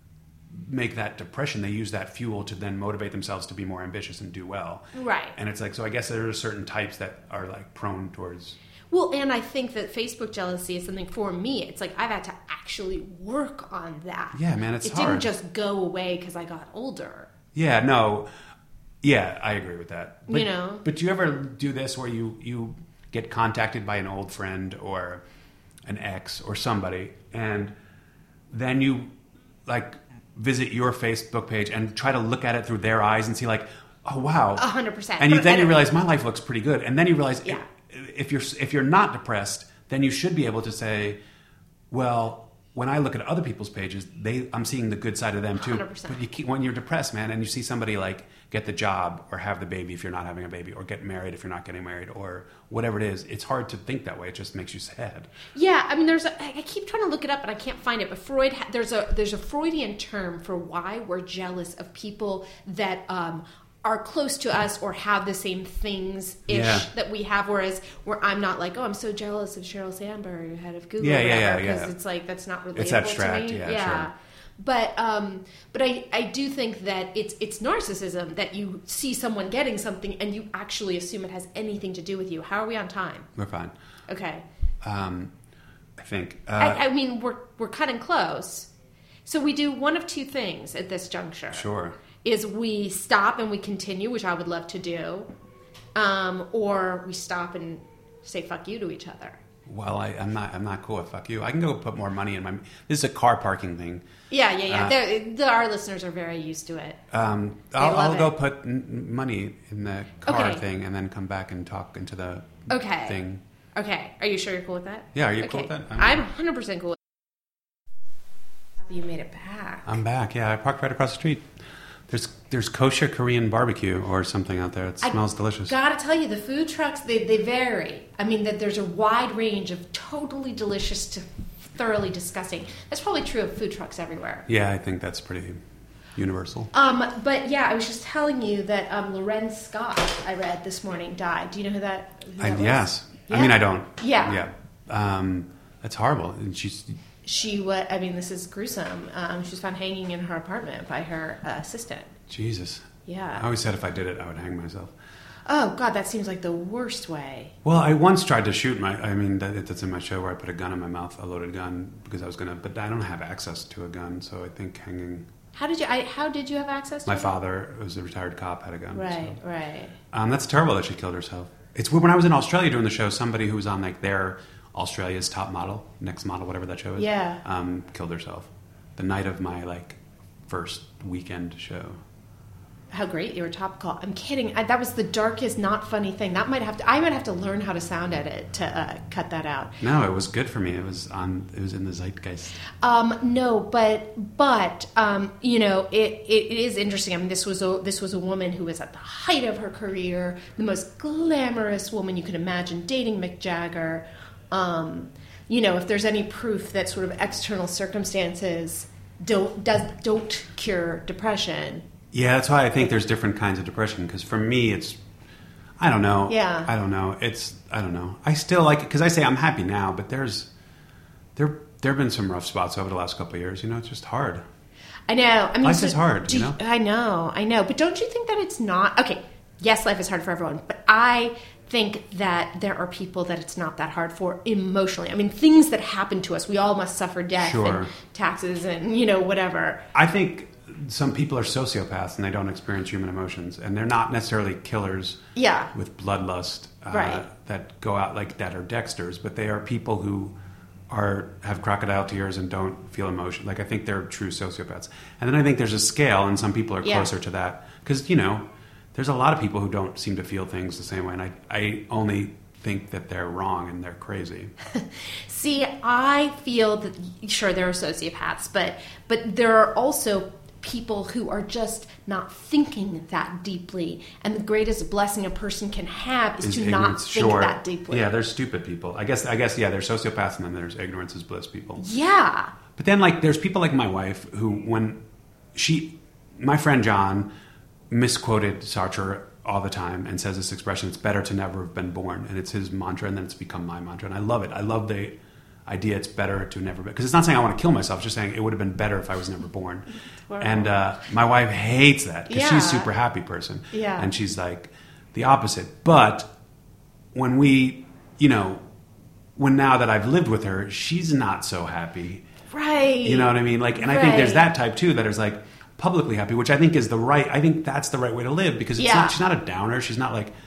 make that depression. They use that fuel to then motivate themselves to be more ambitious and do well. Right. And it's like, so I guess there are certain types that are like prone towards. Well, and I think that Facebook jealousy is something for me. It's like I've had to actually work on that. Yeah, man, it's it hard. didn't just go away because I got older. Yeah, no. Yeah, I agree with that. But, You know? But do you ever do this where you, you get contacted by an old friend or an ex or somebody, and then you like visit your Facebook page and try to look at it through their eyes and see like, oh wow, A hundred percent. and you, But then I you don't- realize my life looks pretty good, and then you realize Yeah. if, if you're if you're not depressed, then you should be able to say, well, when I look at other people's pages, they I'm seeing the good side of them too. one hundred percent. But you keep, when you're depressed, man, and you see somebody like get the job or have the baby if you're not having a baby, or get married if you're not getting married, or whatever it is, it's hard to think that way. It just makes you sad. Yeah, I mean, there's a, I keep trying to look it up, but I can't find it. But Freud, there's a there's a Freudian term for why we're jealous of people that um, are close to us or have the same things ish Yeah. that we have. Whereas where I'm not like, oh, I'm so jealous of Sheryl Sandberg, head of Google, Yeah, or yeah, whatever, yeah, because yeah. it's like that's not relatable It's abstract, to me. yeah, sure. But um, but I, I do think that it's it's narcissism that you see someone getting something and you actually assume it has anything to do with you. How are we on time? We're fine. Okay. Um, I think. Uh, I, I mean, we're we're cutting close. So we do one of two things at this juncture. Sure. Is we stop and we continue, which I would love to do, um, or we stop and say "fuck you" to each other. Well, I, I'm not. I'm not cool with fuck you. I can go put more money in my. This is a car parking thing. Yeah, yeah, yeah. Uh, They're- the, our listeners are very used to it. Um, I'll, love I'll go it. put n- money in the car Okay. thing and then come back and talk into the Okay. thing. Okay. Are you sure you're cool with that? Yeah, are you okay. cool with that? I'm- I'm one hundred percent cool with that. You made it back. I'm back. Yeah, I parked right across the street. There's there's kosher Korean barbecue or something out there. It smells I delicious. Gotta tell you, the food trucks, they, they vary. I mean, that there's a wide range of totally delicious to thoroughly disgusting. That's probably true of food trucks everywhere. Yeah, I think that's pretty universal. Um, but yeah, I was just telling you that um, Loren Scott, I read this morning, died. Do you know who that, who I, that was? yes. Yeah. I mean, I don't. Yeah. Yeah. Um, that's horrible. And she's. She was, I mean, this is gruesome. Um, she was found hanging in her apartment by her uh, assistant. Jesus. Yeah. I always said if I did it, I would hang myself. Oh, God, that seems like the worst way. Well, I once tried to shoot my. I mean, that, that's in my show where I put a gun in my mouth, a loaded gun, because I was gonna. But I don't have access to a gun, so I think hanging. How did you, I, how did you have access to My it? father was a retired cop, had a gun. Right, so. right. Um, that's terrible that she killed herself. It's weird. When I was in Australia doing the show, somebody who was on like their Australia's Top Model, Next Model, whatever that show is, Yeah. um, killed herself the night of my like first weekend show. How great you were topical. I'm kidding. I, that was the darkest, not funny thing. That might have to. I might have to learn how to sound edit to uh, cut that out. No, it was good for me. It was on. It was in the zeitgeist. Um, no, but but um, you know, it, it, it is interesting. I mean, this was a this was a woman who was at the height of her career, the most glamorous woman you could imagine, dating Mick Jagger. Um, you know, if there's any proof that sort of external circumstances don't does don't cure depression. Yeah, that's why I think there's different kinds of depression. Because for me, it's I don't know. Yeah. I don't know. It's I don't know. I still like it because I say I'm happy now, but there's there there have been some rough spots over the last couple of years. You know, it's just hard. I know. I mean, Life so is hard, do you know? I know, I know. But don't you think that it's not okay? Yes, life is hard for everyone, but I think that there are people that it's not that hard for emotionally. I mean, things that happen to us, we all must suffer death Sure. and taxes and you know whatever. I think some people are sociopaths and they don't experience human emotions, and they're not necessarily killers. Yeah. With bloodlust, uh, Right. that go out like that are Dexters, but they are people who are have crocodile tears and don't feel emotion. Like I think they're true sociopaths, and then I think there's a scale, and some people are Yeah. closer to that because you know there's a lot of people who don't seem to feel things the same way, and I I only think that they're wrong and they're crazy. See, I feel that sure there are sociopaths, but but there are also people who are just not thinking that deeply, and the greatest blessing a person can have is, Is to ignorance, not think sure. that deeply. Yeah, there's stupid people. I guess I guess yeah, there's sociopaths and then there's ignorance is bliss people. Yeah. But then, like, there's people like my wife who, when she, my friend John, misquoted Sartre all the time and says this expression, it's better to never have been born. And it's his mantra, and then it's become my mantra. And I love it. I love the idea it's better to never be. Because it's not saying I want to kill myself, it's just saying it would have been better if I was never born. Wow. And uh, my wife hates that because Yeah. she's a super happy person. Yeah. And she's like the opposite. But when we, you know, when now that I've lived with her, she's not so happy. Right. You know what I mean? Like, and I think there's Right. that type too that is like publicly happy, which I think is the right. I think that's the right way to live because it's Yeah. not. She's not a downer. She's not like.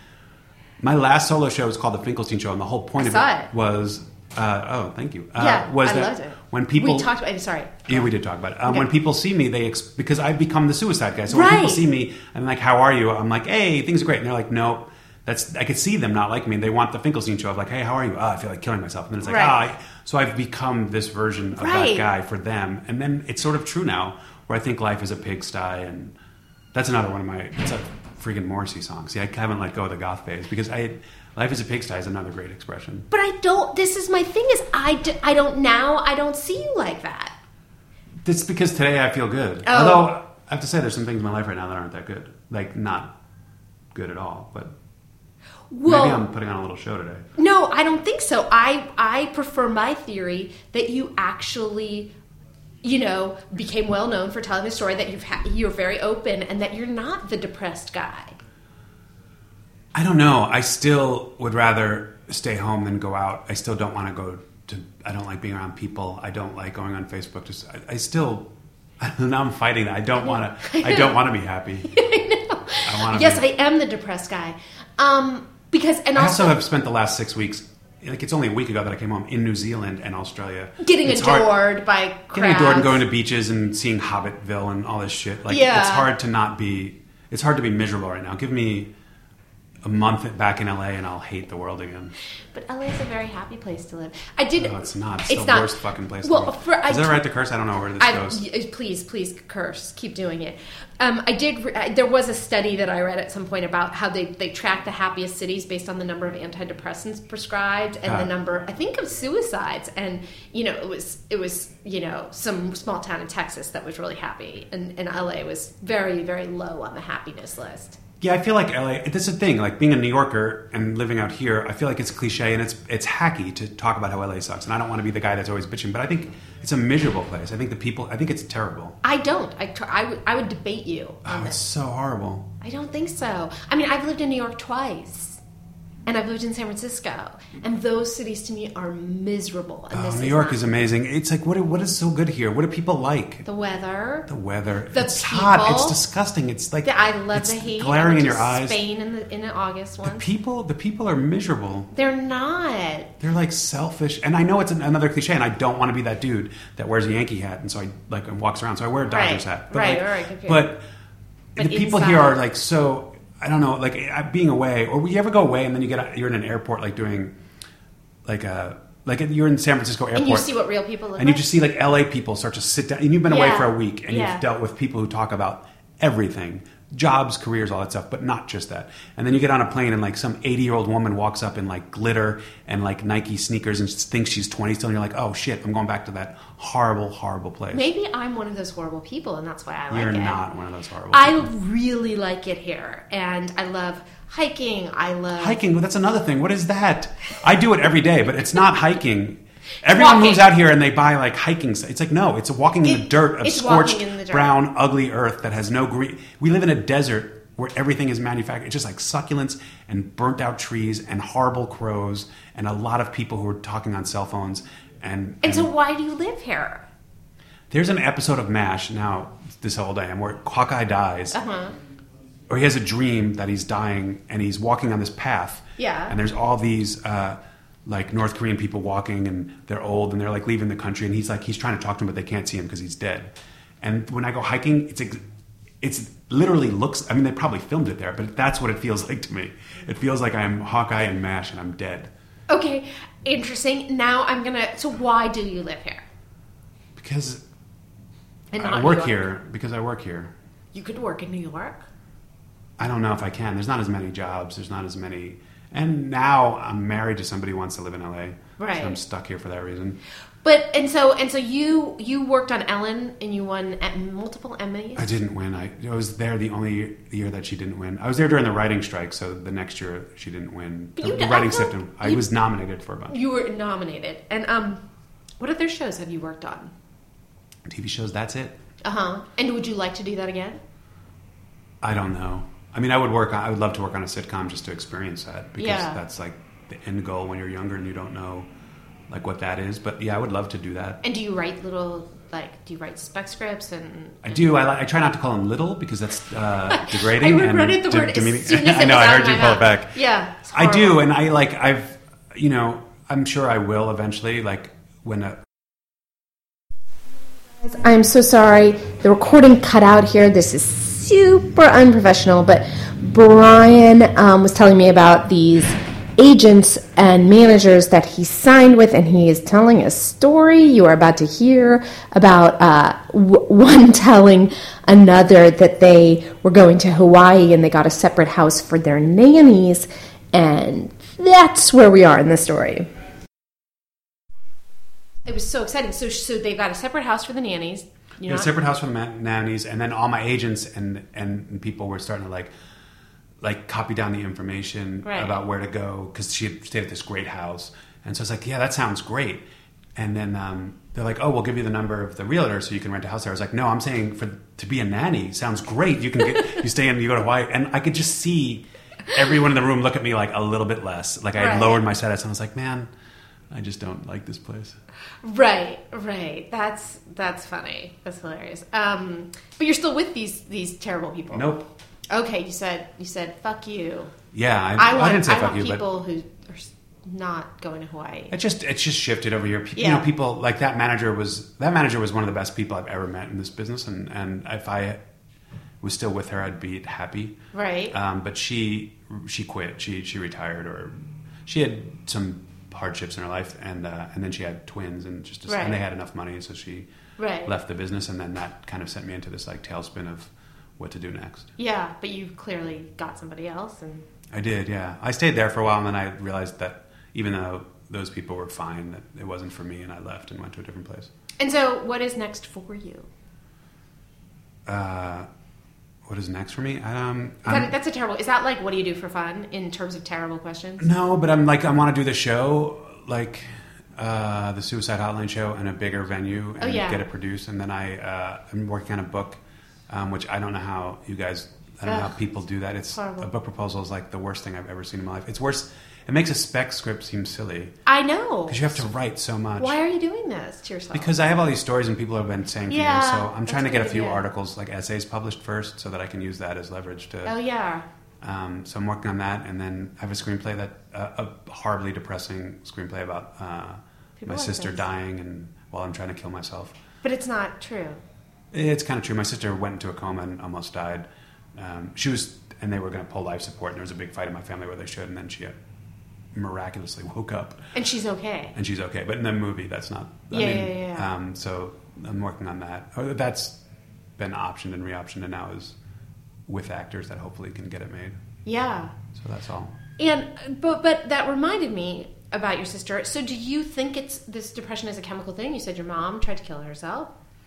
My last solo show was called The Finkelstein Show, and the whole point I of saw it, it. was. Uh, oh, thank you. Uh, Yeah, was I that loved it. when people we talked about it. Sorry. yeah, we did talk about it. Um, Okay. When people see me, they ex- because I've become the suicide guy. So when people Right. see me and like, "How are you?" I'm like, "Hey, things are great." And they're like, "Nope, That's I could see them not liking me. They want the Finkelstein show of like, hey, how are you? Oh, I feel like killing myself. And then it's like, Right. ah, I, so I've become this version of Right. that guy for them. And then it's sort of true now, where I think life is a pigsty, and that's another one of my. It's a freaking Morrissey song. See, I haven't let go of the goth phase because I. Life is a pigsty is another great expression. But I don't. This is my thing. Is I, d- I don't now. I don't see you like that. It's because today I feel good. Oh. Although I have to say, there's some things in my life right now that aren't that good. Like not good at all, but. Well, Maybe I'm putting on a little show today. No, I don't think so. I I prefer my theory that you actually, you know, became well known for telling the story that you've ha- you're very open and that you're not the depressed guy. I don't know. I still would rather stay home than go out. I still don't want to go to. I don't like being around people. I don't like going on Facebook. Just I, I still. Now I'm fighting that. I don't want to. I don't want to be happy. I know. I want to. Yes, be, I am the depressed guy. Um, because and I also, also have spent the last six weeks. Like it's only a week ago that I came home in New Zealand and Australia. getting It's adored hard, by crowds. Getting adored and going to beaches and seeing Hobbitville and all this shit. Like Yeah. it's hard to not be. It's hard to be miserable right now. Give me a month back in L A and I'll hate the world again. But L A is a very happy place to live. I did. No, it's not. It's, It's the not. worst fucking place. Well, in the world. for- I is that t- right to curse? I don't know where this I, goes. y- please, please curse. Keep doing it. Um, I did. Re- I, there was a study that I read at some point about how they, they track the happiest cities based on the number of antidepressants prescribed and Ah. the number, I think, of suicides. And you know, it was it was you know some small town in Texas that was really happy, and, and L A was very very low on the happiness list. Yeah, I feel like L A. This is the thing. Like being a New Yorker and living out here, I feel like it's cliche and it's it's hacky to talk about how L A sucks. And I don't want to be the guy that's always bitching, but I think it's a miserable place. I think the people. I think it's terrible. I don't. I tr- I would I would debate you on Oh, it's this. so horrible. I don't think so. I mean, I've lived in New York twice, and I've lived in San Francisco, and those cities to me are miserable. And Oh, this New York not. is amazing. It's like what? What is so good here? What do people like? The weather. The weather. The it's hot. people. It's disgusting. It's like The, I love it's the heat. glaring I went in to your eyes. Spain in the in August The once. people. The people are miserable. They're not. They're like selfish, and I know it's an, another cliche, and I don't want to be that dude that wears a Yankee hat, and so I like and walks around. So I wear a Dodgers Right, hat. But right, like, right, good for you. But, But the people inside- here are like so. I don't know, like I- being away, or you ever go away and then you get you're in an airport, like doing like a like you're in San Francisco airport, And you see what real people look and you like. just see like L A people start to sit down, and you've been away Yeah. for a week, and Yeah. you've dealt with people who talk about everything. Jobs, careers, all that stuff, but not just that. And then you get on a plane and like some eighty-year-old woman walks up in like glitter and like Nike sneakers and thinks she's twenty still, and you're like, oh shit, I'm going back to that horrible, horrible place. Maybe I'm one of those horrible people, and that's why I like You're it. not one of those horrible I people. really like it here, and I love hiking. I love Hiking, well, that's another thing. What is that? I do it every day, but it's not hiking. Everyone Walking. moves out here and they buy like hiking. st- It's like, no, it's walking in the It- dirt of it's scorched, walking in the dirt. brown, ugly earth that has no green. We live in a desert where everything is manufactured. It's just like succulents and burnt out trees and horrible crows and a lot of people who are talking on cell phones. And, And so, why do you live here? there's an episode of MASH, now this old I am, where Hawkeye dies. Uh-huh. Or he has a dream that he's dying and he's walking on this path. Yeah. And there's all these uh, like North Korean people walking and they're old and they're like leaving the country and he's like he's trying to talk to them but they can't see him because he's dead. And when I go hiking, it's ex- it's literally looks. I mean, they probably filmed it there, but that's what it feels like to me. It feels like I'm Hawkeye and MASH and I'm dead. Okay, interesting. Now I'm gonna. So, why do you live here? Because And I not work New York? here. Because I work here. You could work in New York. I don't know if I can. There's not as many jobs. There's not as many. And now I'm married to somebody who wants to live in L A. Right. So I'm stuck here for that reason. But and so and so you you worked on Ellen and you won at multiple Emmys. I didn't win. I, I was there the only year that she didn't win. I was there during the writing strike, so the next year she didn't win. But The, you- the I writing thought system. I you- was nominated for a bunch. You were nominated. And um, what other shows have you worked on? T V shows, that's it. Uh huh. And would you like to do that again? I don't know. I mean, I would work. On, I would love to work on a sitcom just to experience that because Yeah. that's like the end goal when you're younger and you don't know like what that is. But yeah, I would love to do that. And do you write little like do you write spec scripts and? I do. I, li- I try not to call them little because that's uh, degrading. I and regretted the de- word as demeaning. soon as I it know. was I out heard of you my pull it mouth. back. Yeah, it's I do, horrible. and I like. I've, you know, I'm sure I will eventually. Like when a, I'm so sorry. The recording cut out here. This is super unprofessional, but Brian um, was telling me about these agents and managers that he signed with, and he is telling a story you are about to hear about uh, w- one telling another that they were going to Hawaii and they got a separate house for their nannies, and that's where we are in the story. It was so exciting. So, so they got a separate house for the nannies. You know? A separate house for the man- nannies, and then all my agents and, and people were starting to like like copy down the information right. about where to go, because she had stayed at this great house. And so I was like, yeah, that sounds great. And then um, they're like, oh, we'll give you the number of the realtor so you can rent a house there. I was like, no, I'm saying for to be a nanny sounds great. You can get you stay in, you go to Hawaii. And I could just see everyone in the room look at me like a little bit less. Like I right. had lowered my status, and I was like, man, I just don't like this place. Right, right. That's that's funny. That's hilarious. Um, but you're still with these these terrible people. Nope. Okay, you said you said fuck you. Yeah, I, I, want, I didn't say I fuck want you, people but who are not going to Hawaii. it just it's just shifted over here. Yeah. You know, people like that manager was that manager was one of the best people I've ever met in this business, and, and if I was still with her, I'd be happy. Right. Um, but she she quit. She she retired, or she had some hardships in her life, and uh, and then she had twins, and just right. and they had enough money, so she right. left the business, and then that kind of sent me into this like tailspin of what to do next. Yeah, but you clearly got somebody else, and I did. Yeah, I stayed there for a while, and then I realized that even though those people were fine, that it wasn't for me, and I left and went to a different place. And so, what is next for you? Uh, what is next for me? Um, That, that's a terrible. Is that like what do you do for fun in terms of terrible questions? No, but I'm like I want to do the show, like uh, the Suicide Hotline show, in a bigger venue and oh, yeah. get it produced. And then I uh, I'm working on a book, um, which I don't know how you guys. I don't Ugh, know how people do that. It's horrible. A book proposal is like the worst thing I've ever seen in my life. It's worse. It makes a spec script seem silly. I know. Because you have to write so much. Why are you doing this to yourself? Because I have all these stories and people have been saying for yeah, years. So I'm trying to get a few idea. articles, like essays, published first, so that I can use that as leverage to. Oh yeah. Um, so I'm working on that, and then I have a screenplay that uh, a horribly depressing screenplay about uh, my like sister this. dying, and while I'm trying to kill myself. But it's not true. It's kind of true. My sister went into a coma and almost died. Um, she was, and they were going to pull life support, and there was a big fight in my family where they should, and then she had miraculously woke up, and she's okay. And she's okay, but in the movie, that's not. I yeah, mean, yeah, yeah. yeah. Um, so I'm working on that. Oh, that's been optioned and reoptioned, and now is with actors that hopefully can get it made. Yeah. So that's all. And but but that reminded me about your sister. So do you think it's this depression is a chemical thing? You said your mom tried to kill herself.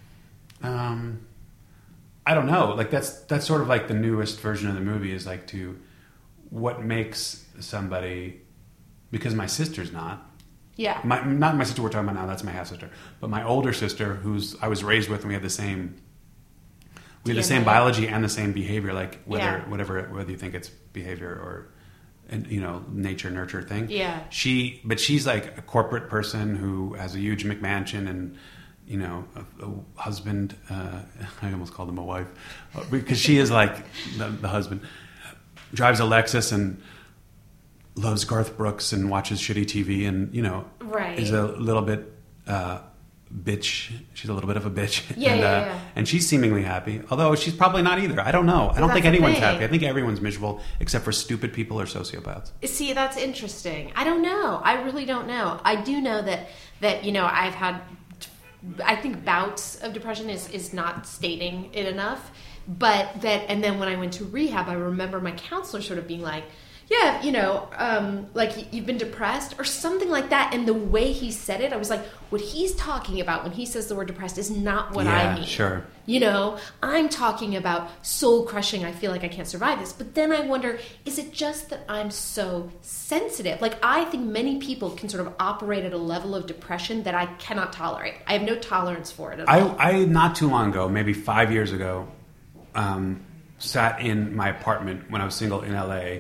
Um, I don't know. Like that's that's sort of like the newest version of the movie is like to what makes somebody, because my sister's not. Yeah. My, not my sister we're talking about now. That's my half sister. But my older sister, who's I was raised with, and we had the same. We had the same biology and the same behavior. Like whether Yeah. whatever whether you think it's behavior or, and you know, nature nurture thing. Yeah. She, but she's like a corporate person who has a huge McMansion and, you know, a, a husband. Uh, I almost called him a wife, because she is like the, the husband. Drives a Lexus and loves Garth Brooks and watches shitty T V and, you know, right. is a little bit uh, bitch. She's a little bit of a bitch. Yeah, and, yeah, uh, yeah. And she's seemingly happy, although she's probably not either. I don't know. I don't That's think the anyone's thing. happy. I think everyone's miserable except for stupid people or sociopaths. See, that's interesting. I don't know. I really don't know. I do know that, that you know, I've had, I think bouts of depression is, is not stating it enough. But that, and then when I went to rehab, I remember my counselor sort of being like, yeah, you know, um, like you've been depressed or something like that. And the way he said it, I was like, what he's talking about when he says the word depressed is not what yeah, I mean. Sure. You know, I'm talking about soul crushing. I feel like I can't survive this. But then I wonder, is it just that I'm so sensitive? Like, I think many people can sort of operate at a level of depression that I cannot tolerate. I have no tolerance for it at I, all. I, not too long ago, maybe five years ago, um, sat in my apartment when I was single in L A,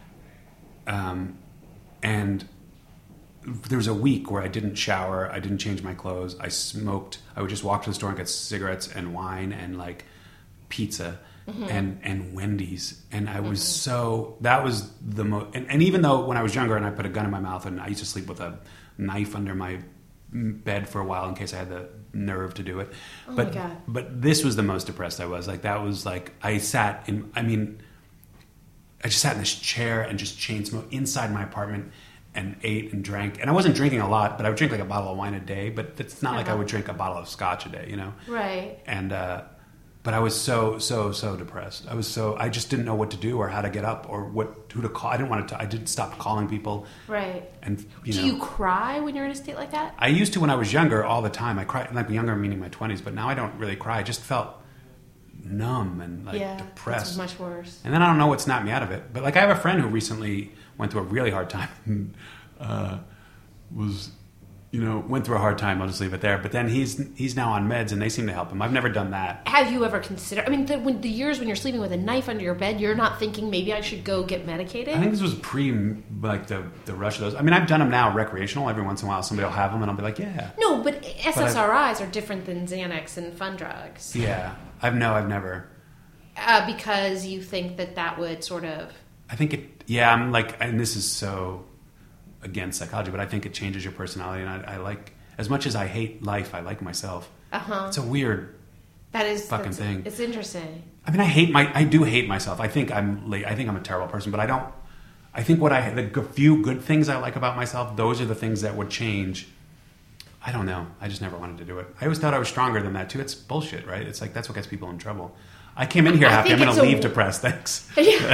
um, and there was a week where I didn't shower, I didn't change my clothes, I smoked. I would just walk to the store and get cigarettes and wine and like pizza mm-hmm. and and Wendy's, and I was mm-hmm. so that was the most. And, and even though when I was younger and I put a gun in my mouth and I used to sleep with a knife under my bed for a while in case I had the nerve to do it. Oh but my God. but this was the most depressed I was. Like that was like I sat in. I mean. I just sat in this chair and just chain smoked inside my apartment and ate and drank. And I wasn't drinking a lot, but I would drink like a bottle of wine a day. But it's not uh-huh. like I would drink a bottle of scotch a day, you know? Right. And, uh, but I was so, so, so depressed. I was so, I just didn't know what to do or how to get up or what, who to call. I didn't want to, I didn't stop calling people. Right. And, you do know, you cry when you're in a state like that? I used to when I was younger all the time. I cried, like younger meaning my twenties, but now I don't really cry. I just felt numb and like yeah, depressed. It's much worse. And then I don't know what snapped me out of it. But like I have a friend who recently went through a really hard time. uh, was, you know, went through a hard time. I'll just leave it there. But then he's he's now on meds and they seem to help him. I've never done that. Have you ever considered, I mean, the, when, the years when you're sleeping with a knife under your bed, you're not thinking maybe I should go get medicated? I think this was pre, like the, the rush of those. I mean, I've done them now recreational. Every once in a while somebody will have them and I'll be like, yeah. No, but S S R Is are different than Xanax and fun drugs. Yeah. I've no, I've never. Uh, because you think that that would sort of... I think it, yeah, I'm like, and this is so against psychology, but I think it changes your personality. And I, I like, as much as I hate life, I like myself. Uh-huh. It's a weird that is, fucking that's, thing. It's interesting. I mean, I hate my, I do hate myself. I think I'm late. I think I'm a terrible person, but I don't, I think what I, the g- few good things I like about myself, those are the things that would change. I don't know. I just never wanted to do it. I always thought I was stronger than that too. It's bullshit, right? It's like, that's what gets people in trouble. I came in here happy. I'm going to leave a... depressed. Thanks.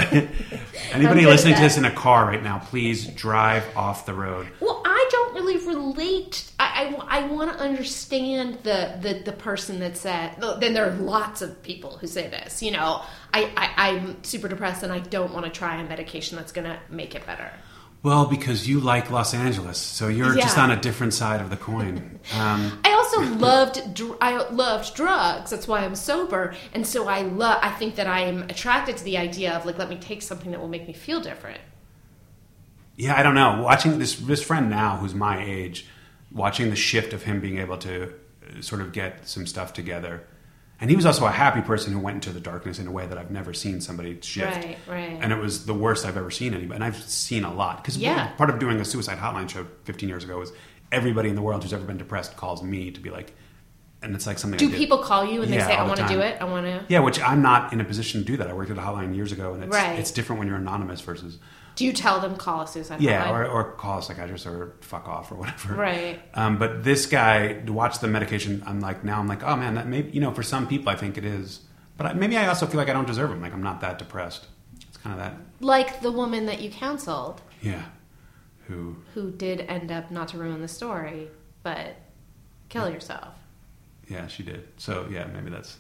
Anybody listening to this in a car right now, please drive off the road. Well, I don't really relate. I, I, I want to understand the, the, the person that said, then there are lots of people who say this, you know, I, I, I'm super depressed and I don't want to try a medication that's going to make it better. Well, because you like Los Angeles, so you're yeah. just on a different side of the coin. Um, I also loved dr- I loved drugs. That's why I'm sober, and so I love. I think that I am attracted to the idea of like, let me take something that will make me feel different. Yeah, I don't know. Watching this this friend now, who's my age, watching the shift of him being able to sort of get some stuff together. And he was also a happy person who went into the darkness in a way that I've never seen somebody shift. Right, right. And it was the worst I've ever seen anybody. And I've seen a lot. Because yeah. part of doing a suicide hotline show fifteen years ago was everybody in the world who's ever been depressed calls me to be like, and it's like something Do I did. people call you and yeah, they say, I the want to time. do it? I want to... Yeah, which I'm not in a position to do that. I worked at a hotline years ago, and it's, right. it's different when you're anonymous versus... Do you tell them call a suicide yeah, hotline? or, or call a psychiatrist or fuck off or whatever. Right. Um, but this guy, to watch the medication, I'm like, now I'm like, oh man, that maybe, you know, for some people I think it is. But I, maybe I also feel like I don't deserve them. Like I'm not that depressed. It's kind of that. Like the woman that you counseled. Yeah. Who? Who did end up, not to ruin the story, but kill yeah. herself. Yeah, she did. So yeah, maybe that's...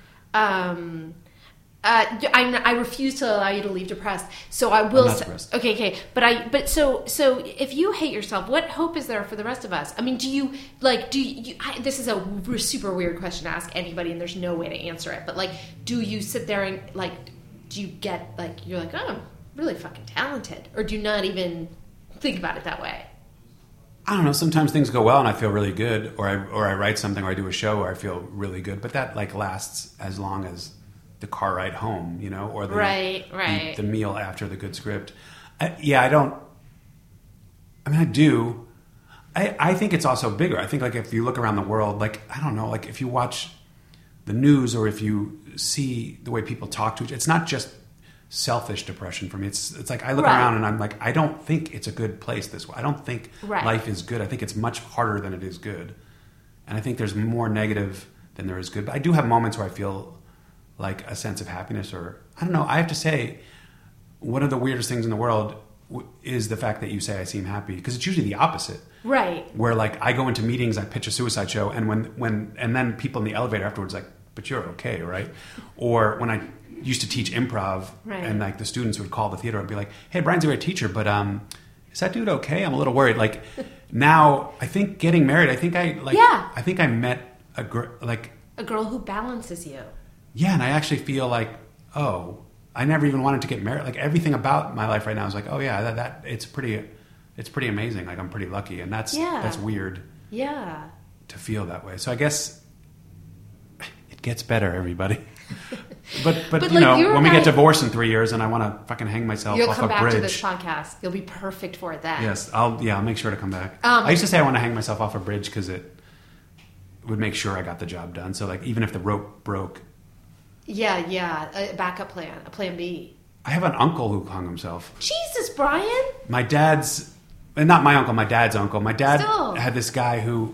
Um... Uh, I, I refuse to allow you to leave depressed. So I will. I'm not say, depressed. okay, okay, but I, but so, so if you hate yourself, what hope is there for the rest of us? I mean, do you like? Do you? I, this is a super weird question to ask anybody, and there's no way to answer it. But like, do you sit there and like, do you get like, you're like, oh, I'm really fucking talented, or do you not even think about it that way? I don't know. Sometimes things go well and I feel really good, or I or I write something, or I do a show where I feel really good. But that like lasts as long as the car ride home, you know, or the, right, right. the, the meal after the good script. I, yeah, I don't, I mean, I do. I, I think it's also bigger. I think like if you look around the world, like, I don't know, like if you watch the news or if you see the way people talk to each other, it's not just selfish depression for me. It's it's like I look right. around and I'm like, I don't think it's a good place this way. I don't think right. life is good. I think it's much harder than it is good. And I think there's more negative than there is good. But I do have moments where I feel like a sense of happiness, or I don't know. I have to say, one of the weirdest things in the world w- is the fact that you say I seem happy, because it's usually the opposite. Right. Where like I go into meetings, I pitch a suicide show, and when when and then people in the elevator afterwards like, but you're okay, right? Or when I used to teach improv, right. and like the students would call the theater and be like, "Hey, Brian's a great teacher, but um, is that dude okay? I'm a little worried." Like now, I think getting married, I think I like, yeah. I think I met a girl like a girl who balances you. Yeah, and I actually feel like, oh, I never even wanted to get married. Like everything about my life right now is like, oh yeah, that, that it's pretty, it's pretty amazing. Like I'm pretty lucky, and that's yeah. that's weird. Yeah. To feel that way. So I guess it gets better, everybody. but but, but you like know, when we get divorced in three years, and I want to fucking hang myself You'll off come a back bridge. to this podcast. You'll be perfect for it then. Yes, I'll yeah, I'll make sure to come back. Um, I used to say I want to hang myself off a bridge because it would make sure I got the job done. So like even if the rope broke. Yeah, yeah, a backup plan, a plan B. I have an uncle who hung himself. Jesus, Brian. My dad's, and not my uncle, my dad's uncle. My dad Still. had this guy who,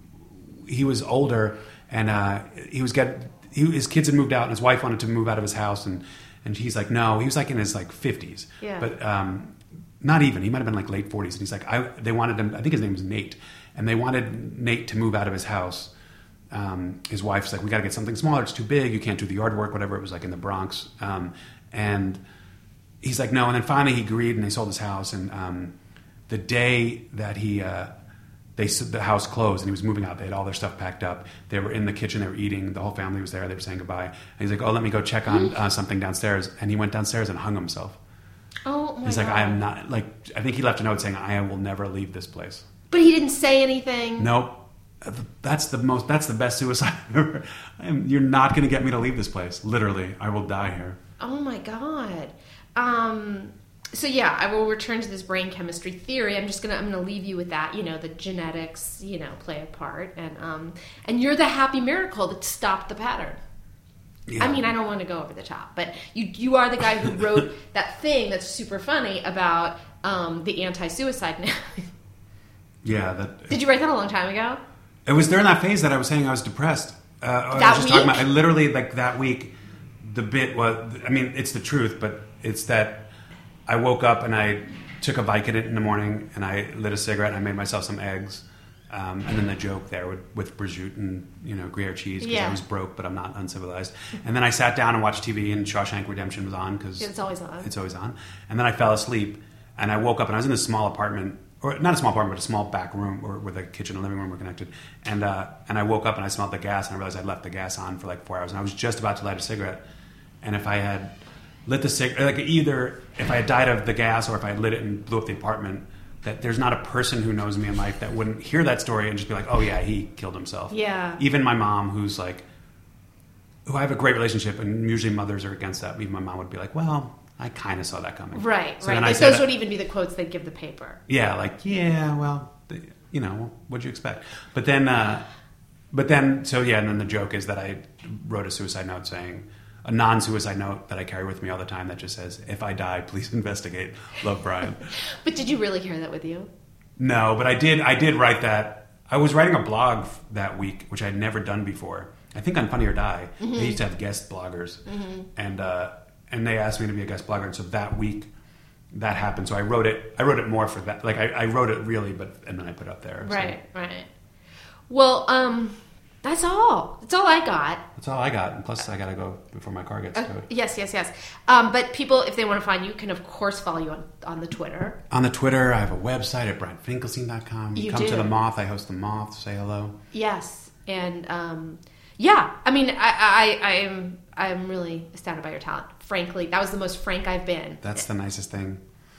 he was older, and uh, he was getting, he, his kids had moved out, and his wife wanted to move out of his house, and, and he's like, no. He was like in his like fifties. Yeah. But um, not even. He might have been like late forties. And he's like, I, they wanted him, I think his name was Nate, and they wanted Nate to move out of his house. Um, his wife's like, we got to get something smaller. It's too big. You can't do the yard work, whatever. It was like in the Bronx. Um, and he's like, no. And then finally he agreed, and they sold his house. And um, the day that he, uh, they the house closed, and he was moving out, they had all their stuff packed up. They were in the kitchen. They were eating. The whole family was there. They were saying goodbye. And he's like, oh, let me go check on uh, something downstairs. And he went downstairs and hung himself. Oh my He's God. like, I am not, like, I think he left a note saying, I will never leave this place. But he didn't say anything. Nope. That's the most, that's the best suicide ever. I'm, you're not going to get me to leave this place. Literally. I will die here. Oh my God. Um, so yeah, I will return to this brain chemistry theory. I'm just gonna I'm gonna leave you with that. You know, the genetics, you know, play a part, and um, and you're the happy miracle that stopped the pattern. Yeah. I mean, I don't want to go over the top, but you you are the guy who wrote that thing that's super funny about um, the anti-suicide now. Yeah. That, Did you write that a long time ago? It was during that phase that I was saying I was depressed. Uh, I That was just week? talking about, I literally, like that week, the bit was, I mean, it's the truth, but it's that I woke up and I took a Vicodin in the morning and I lit a cigarette and I made myself some eggs. Um, and then the joke there with, with prosciutto and, you know, Gruyere cheese because Yeah. I was broke, but I'm not uncivilized. And then I sat down and watched T V and Shawshank Redemption was on because It's always on. It's always on. And then I fell asleep and I woke up and I was in this small apartment, or not a small apartment, but a small back room or where the kitchen and living room were connected. And uh, and I woke up and I smelled the gas and I realized I'd left the gas on for like four hours and I was just about to light a cigarette. And if I had lit the cigarette, like either if I had died of the gas or if I had lit it and blew up the apartment, that there's not a person who knows me in life that wouldn't hear that story and just be like, oh yeah, he killed himself. Yeah. Even my mom, who's like, who I have a great relationship, and usually mothers are against that. Even my mom would be like, well, I kind of saw that coming. Right, So right. then I Like said- those would even be the quotes they'd give the paper. Yeah, like, yeah, well, the, you know, what'd you expect? But then, uh, but then, so yeah, and then the joke is that I wrote a suicide note saying, a non-suicide note that I carry with me all the time that just says, if I die, please investigate. Love, Brian. But did you really carry that with you? No, but I did, I did write that. I was writing a blog that week, which I'd never done before. I think on Funny or Die, Mm-hmm. they used to have guest bloggers. Mm-hmm. And, uh, and they asked me to be a guest blogger. And so that week, that happened. So I wrote it. I wrote it more for that. Like I, I wrote it really, but and then I put it up there. So Right, right. Well, um, that's all. That's all I got. that's all I got. And plus, I gotta go before my car gets Uh, towed. yes, yes, yes. Um, but people, if they want to find you, can of course follow you on, on the Twitter. On the Twitter, I have a website at brian finkelstein dot com. You Come do. to the Moth. I host the Moth. Say hello. Yes, and um, yeah. I mean, I, I, I am, I'm really astounded by your talent. Frankly, that was the most frank I've been. That's the nicest thing.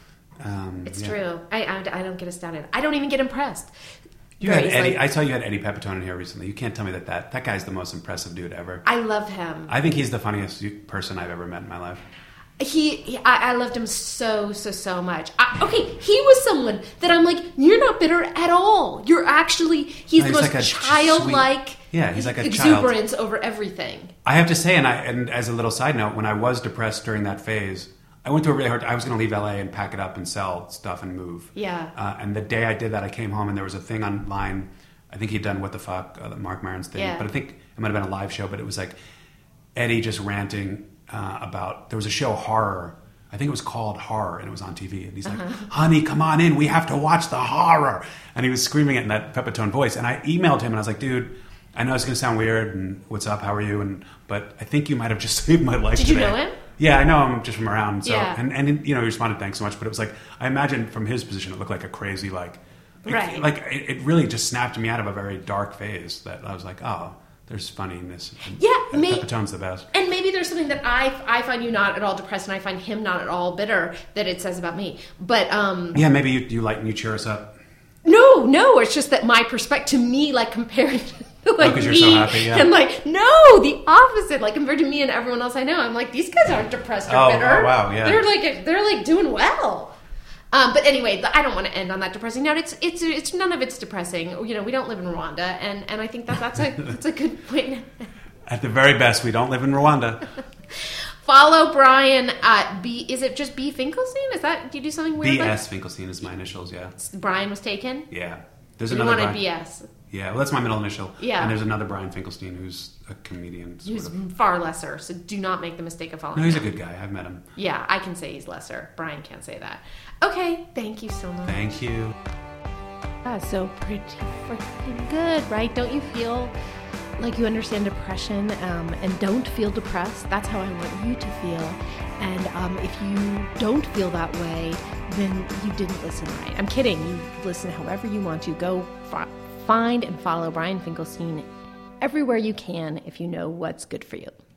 Um, It's yeah. true. I, I, I don't get astounded. I don't even get impressed. You had Grace, Eddie. like- I saw you had Eddie Pepitone in here recently. You can't tell me that that that guy's the most impressive dude ever. I love him. I think he's the funniest person I've ever met in my life. He, he I, I loved him so, so, so much. I, okay, he was someone that I'm like, you're not bitter at all. You're actually, he's No, the he's most like a childlike sweet- yeah, he's like a child. exuberance over everything. I have to say, and I and as a little side note, when I was depressed during that phase, I went through a really hard. I was going to leave L A and pack it up and sell stuff and move. Yeah. Uh, and the day I did that, I came home and there was a thing online. I think he'd done What the Fuck, uh, Mark Maron's thing, Yeah. but I think it might have been a live show. But it was like Eddie just ranting uh, about. There was a show, Horror. I think it was called Horror, and it was on T V. And he's like, "Honey, come on in. We have to watch the horror." And he was screaming it in that Pepitone voice. And I emailed him, and I was like, "Dude, I know it's going to sound weird. And what's up? How are you? And but I think you might have just saved my life." Did you today." know him? Yeah, I know him just from around. So Yeah. and and you know he responded, "Thanks so much." But it was like I imagine from his position, it looked like a crazy like, it- Right. like it, it really just snapped me out of a very dark phase. That I was like, "Oh, there's funniness." And, Yeah, and may- Pepitone's the best. And maybe there's something that I, I find you not at all depressed, and I find him not at all bitter that it says about me. But um, Yeah, maybe you you lighten, you cheer us up. no, no, it's just that my perspective to me, like compared to like 'cause you're me, so happy, yeah. and like no, the opposite. Like compared to me and everyone else I know, I'm like these guys aren't depressed or Oh, bitter. oh, wow, yeah. They're like they're like doing well. Um, but anyway, I don't want to end on that depressing note. It's it's it's none of it's depressing. You know, we don't live in Rwanda, and, and I think that that's a that's a good point. At the very best, we don't live in Rwanda. Follow Brian at B. Is it just B Finkelstein? Is that? Do you do something weird? B like- S Finkelstein is my initials. Yeah. Brian was taken. Yeah. There's You another wanted Brian. B S. Yeah, well, that's my middle initial. Yeah. And there's another Brian Finkelstein who's a comedian. Sort Who's of. far lesser. So do not make the mistake of following. No, he's a him. good guy. I've met him. Yeah, I can say he's lesser. Brian can't say that. Okay, thank you so much. Thank you. Yeah, so pretty freaking good, right? Don't you feel like you understand depression um, and don't feel depressed? That's how I want you to feel. And um, if you don't feel that way, then you didn't listen right. I'm kidding. You listen however you want to. Go f- find and follow Brian Finkelstein everywhere you can if you know what's good for you.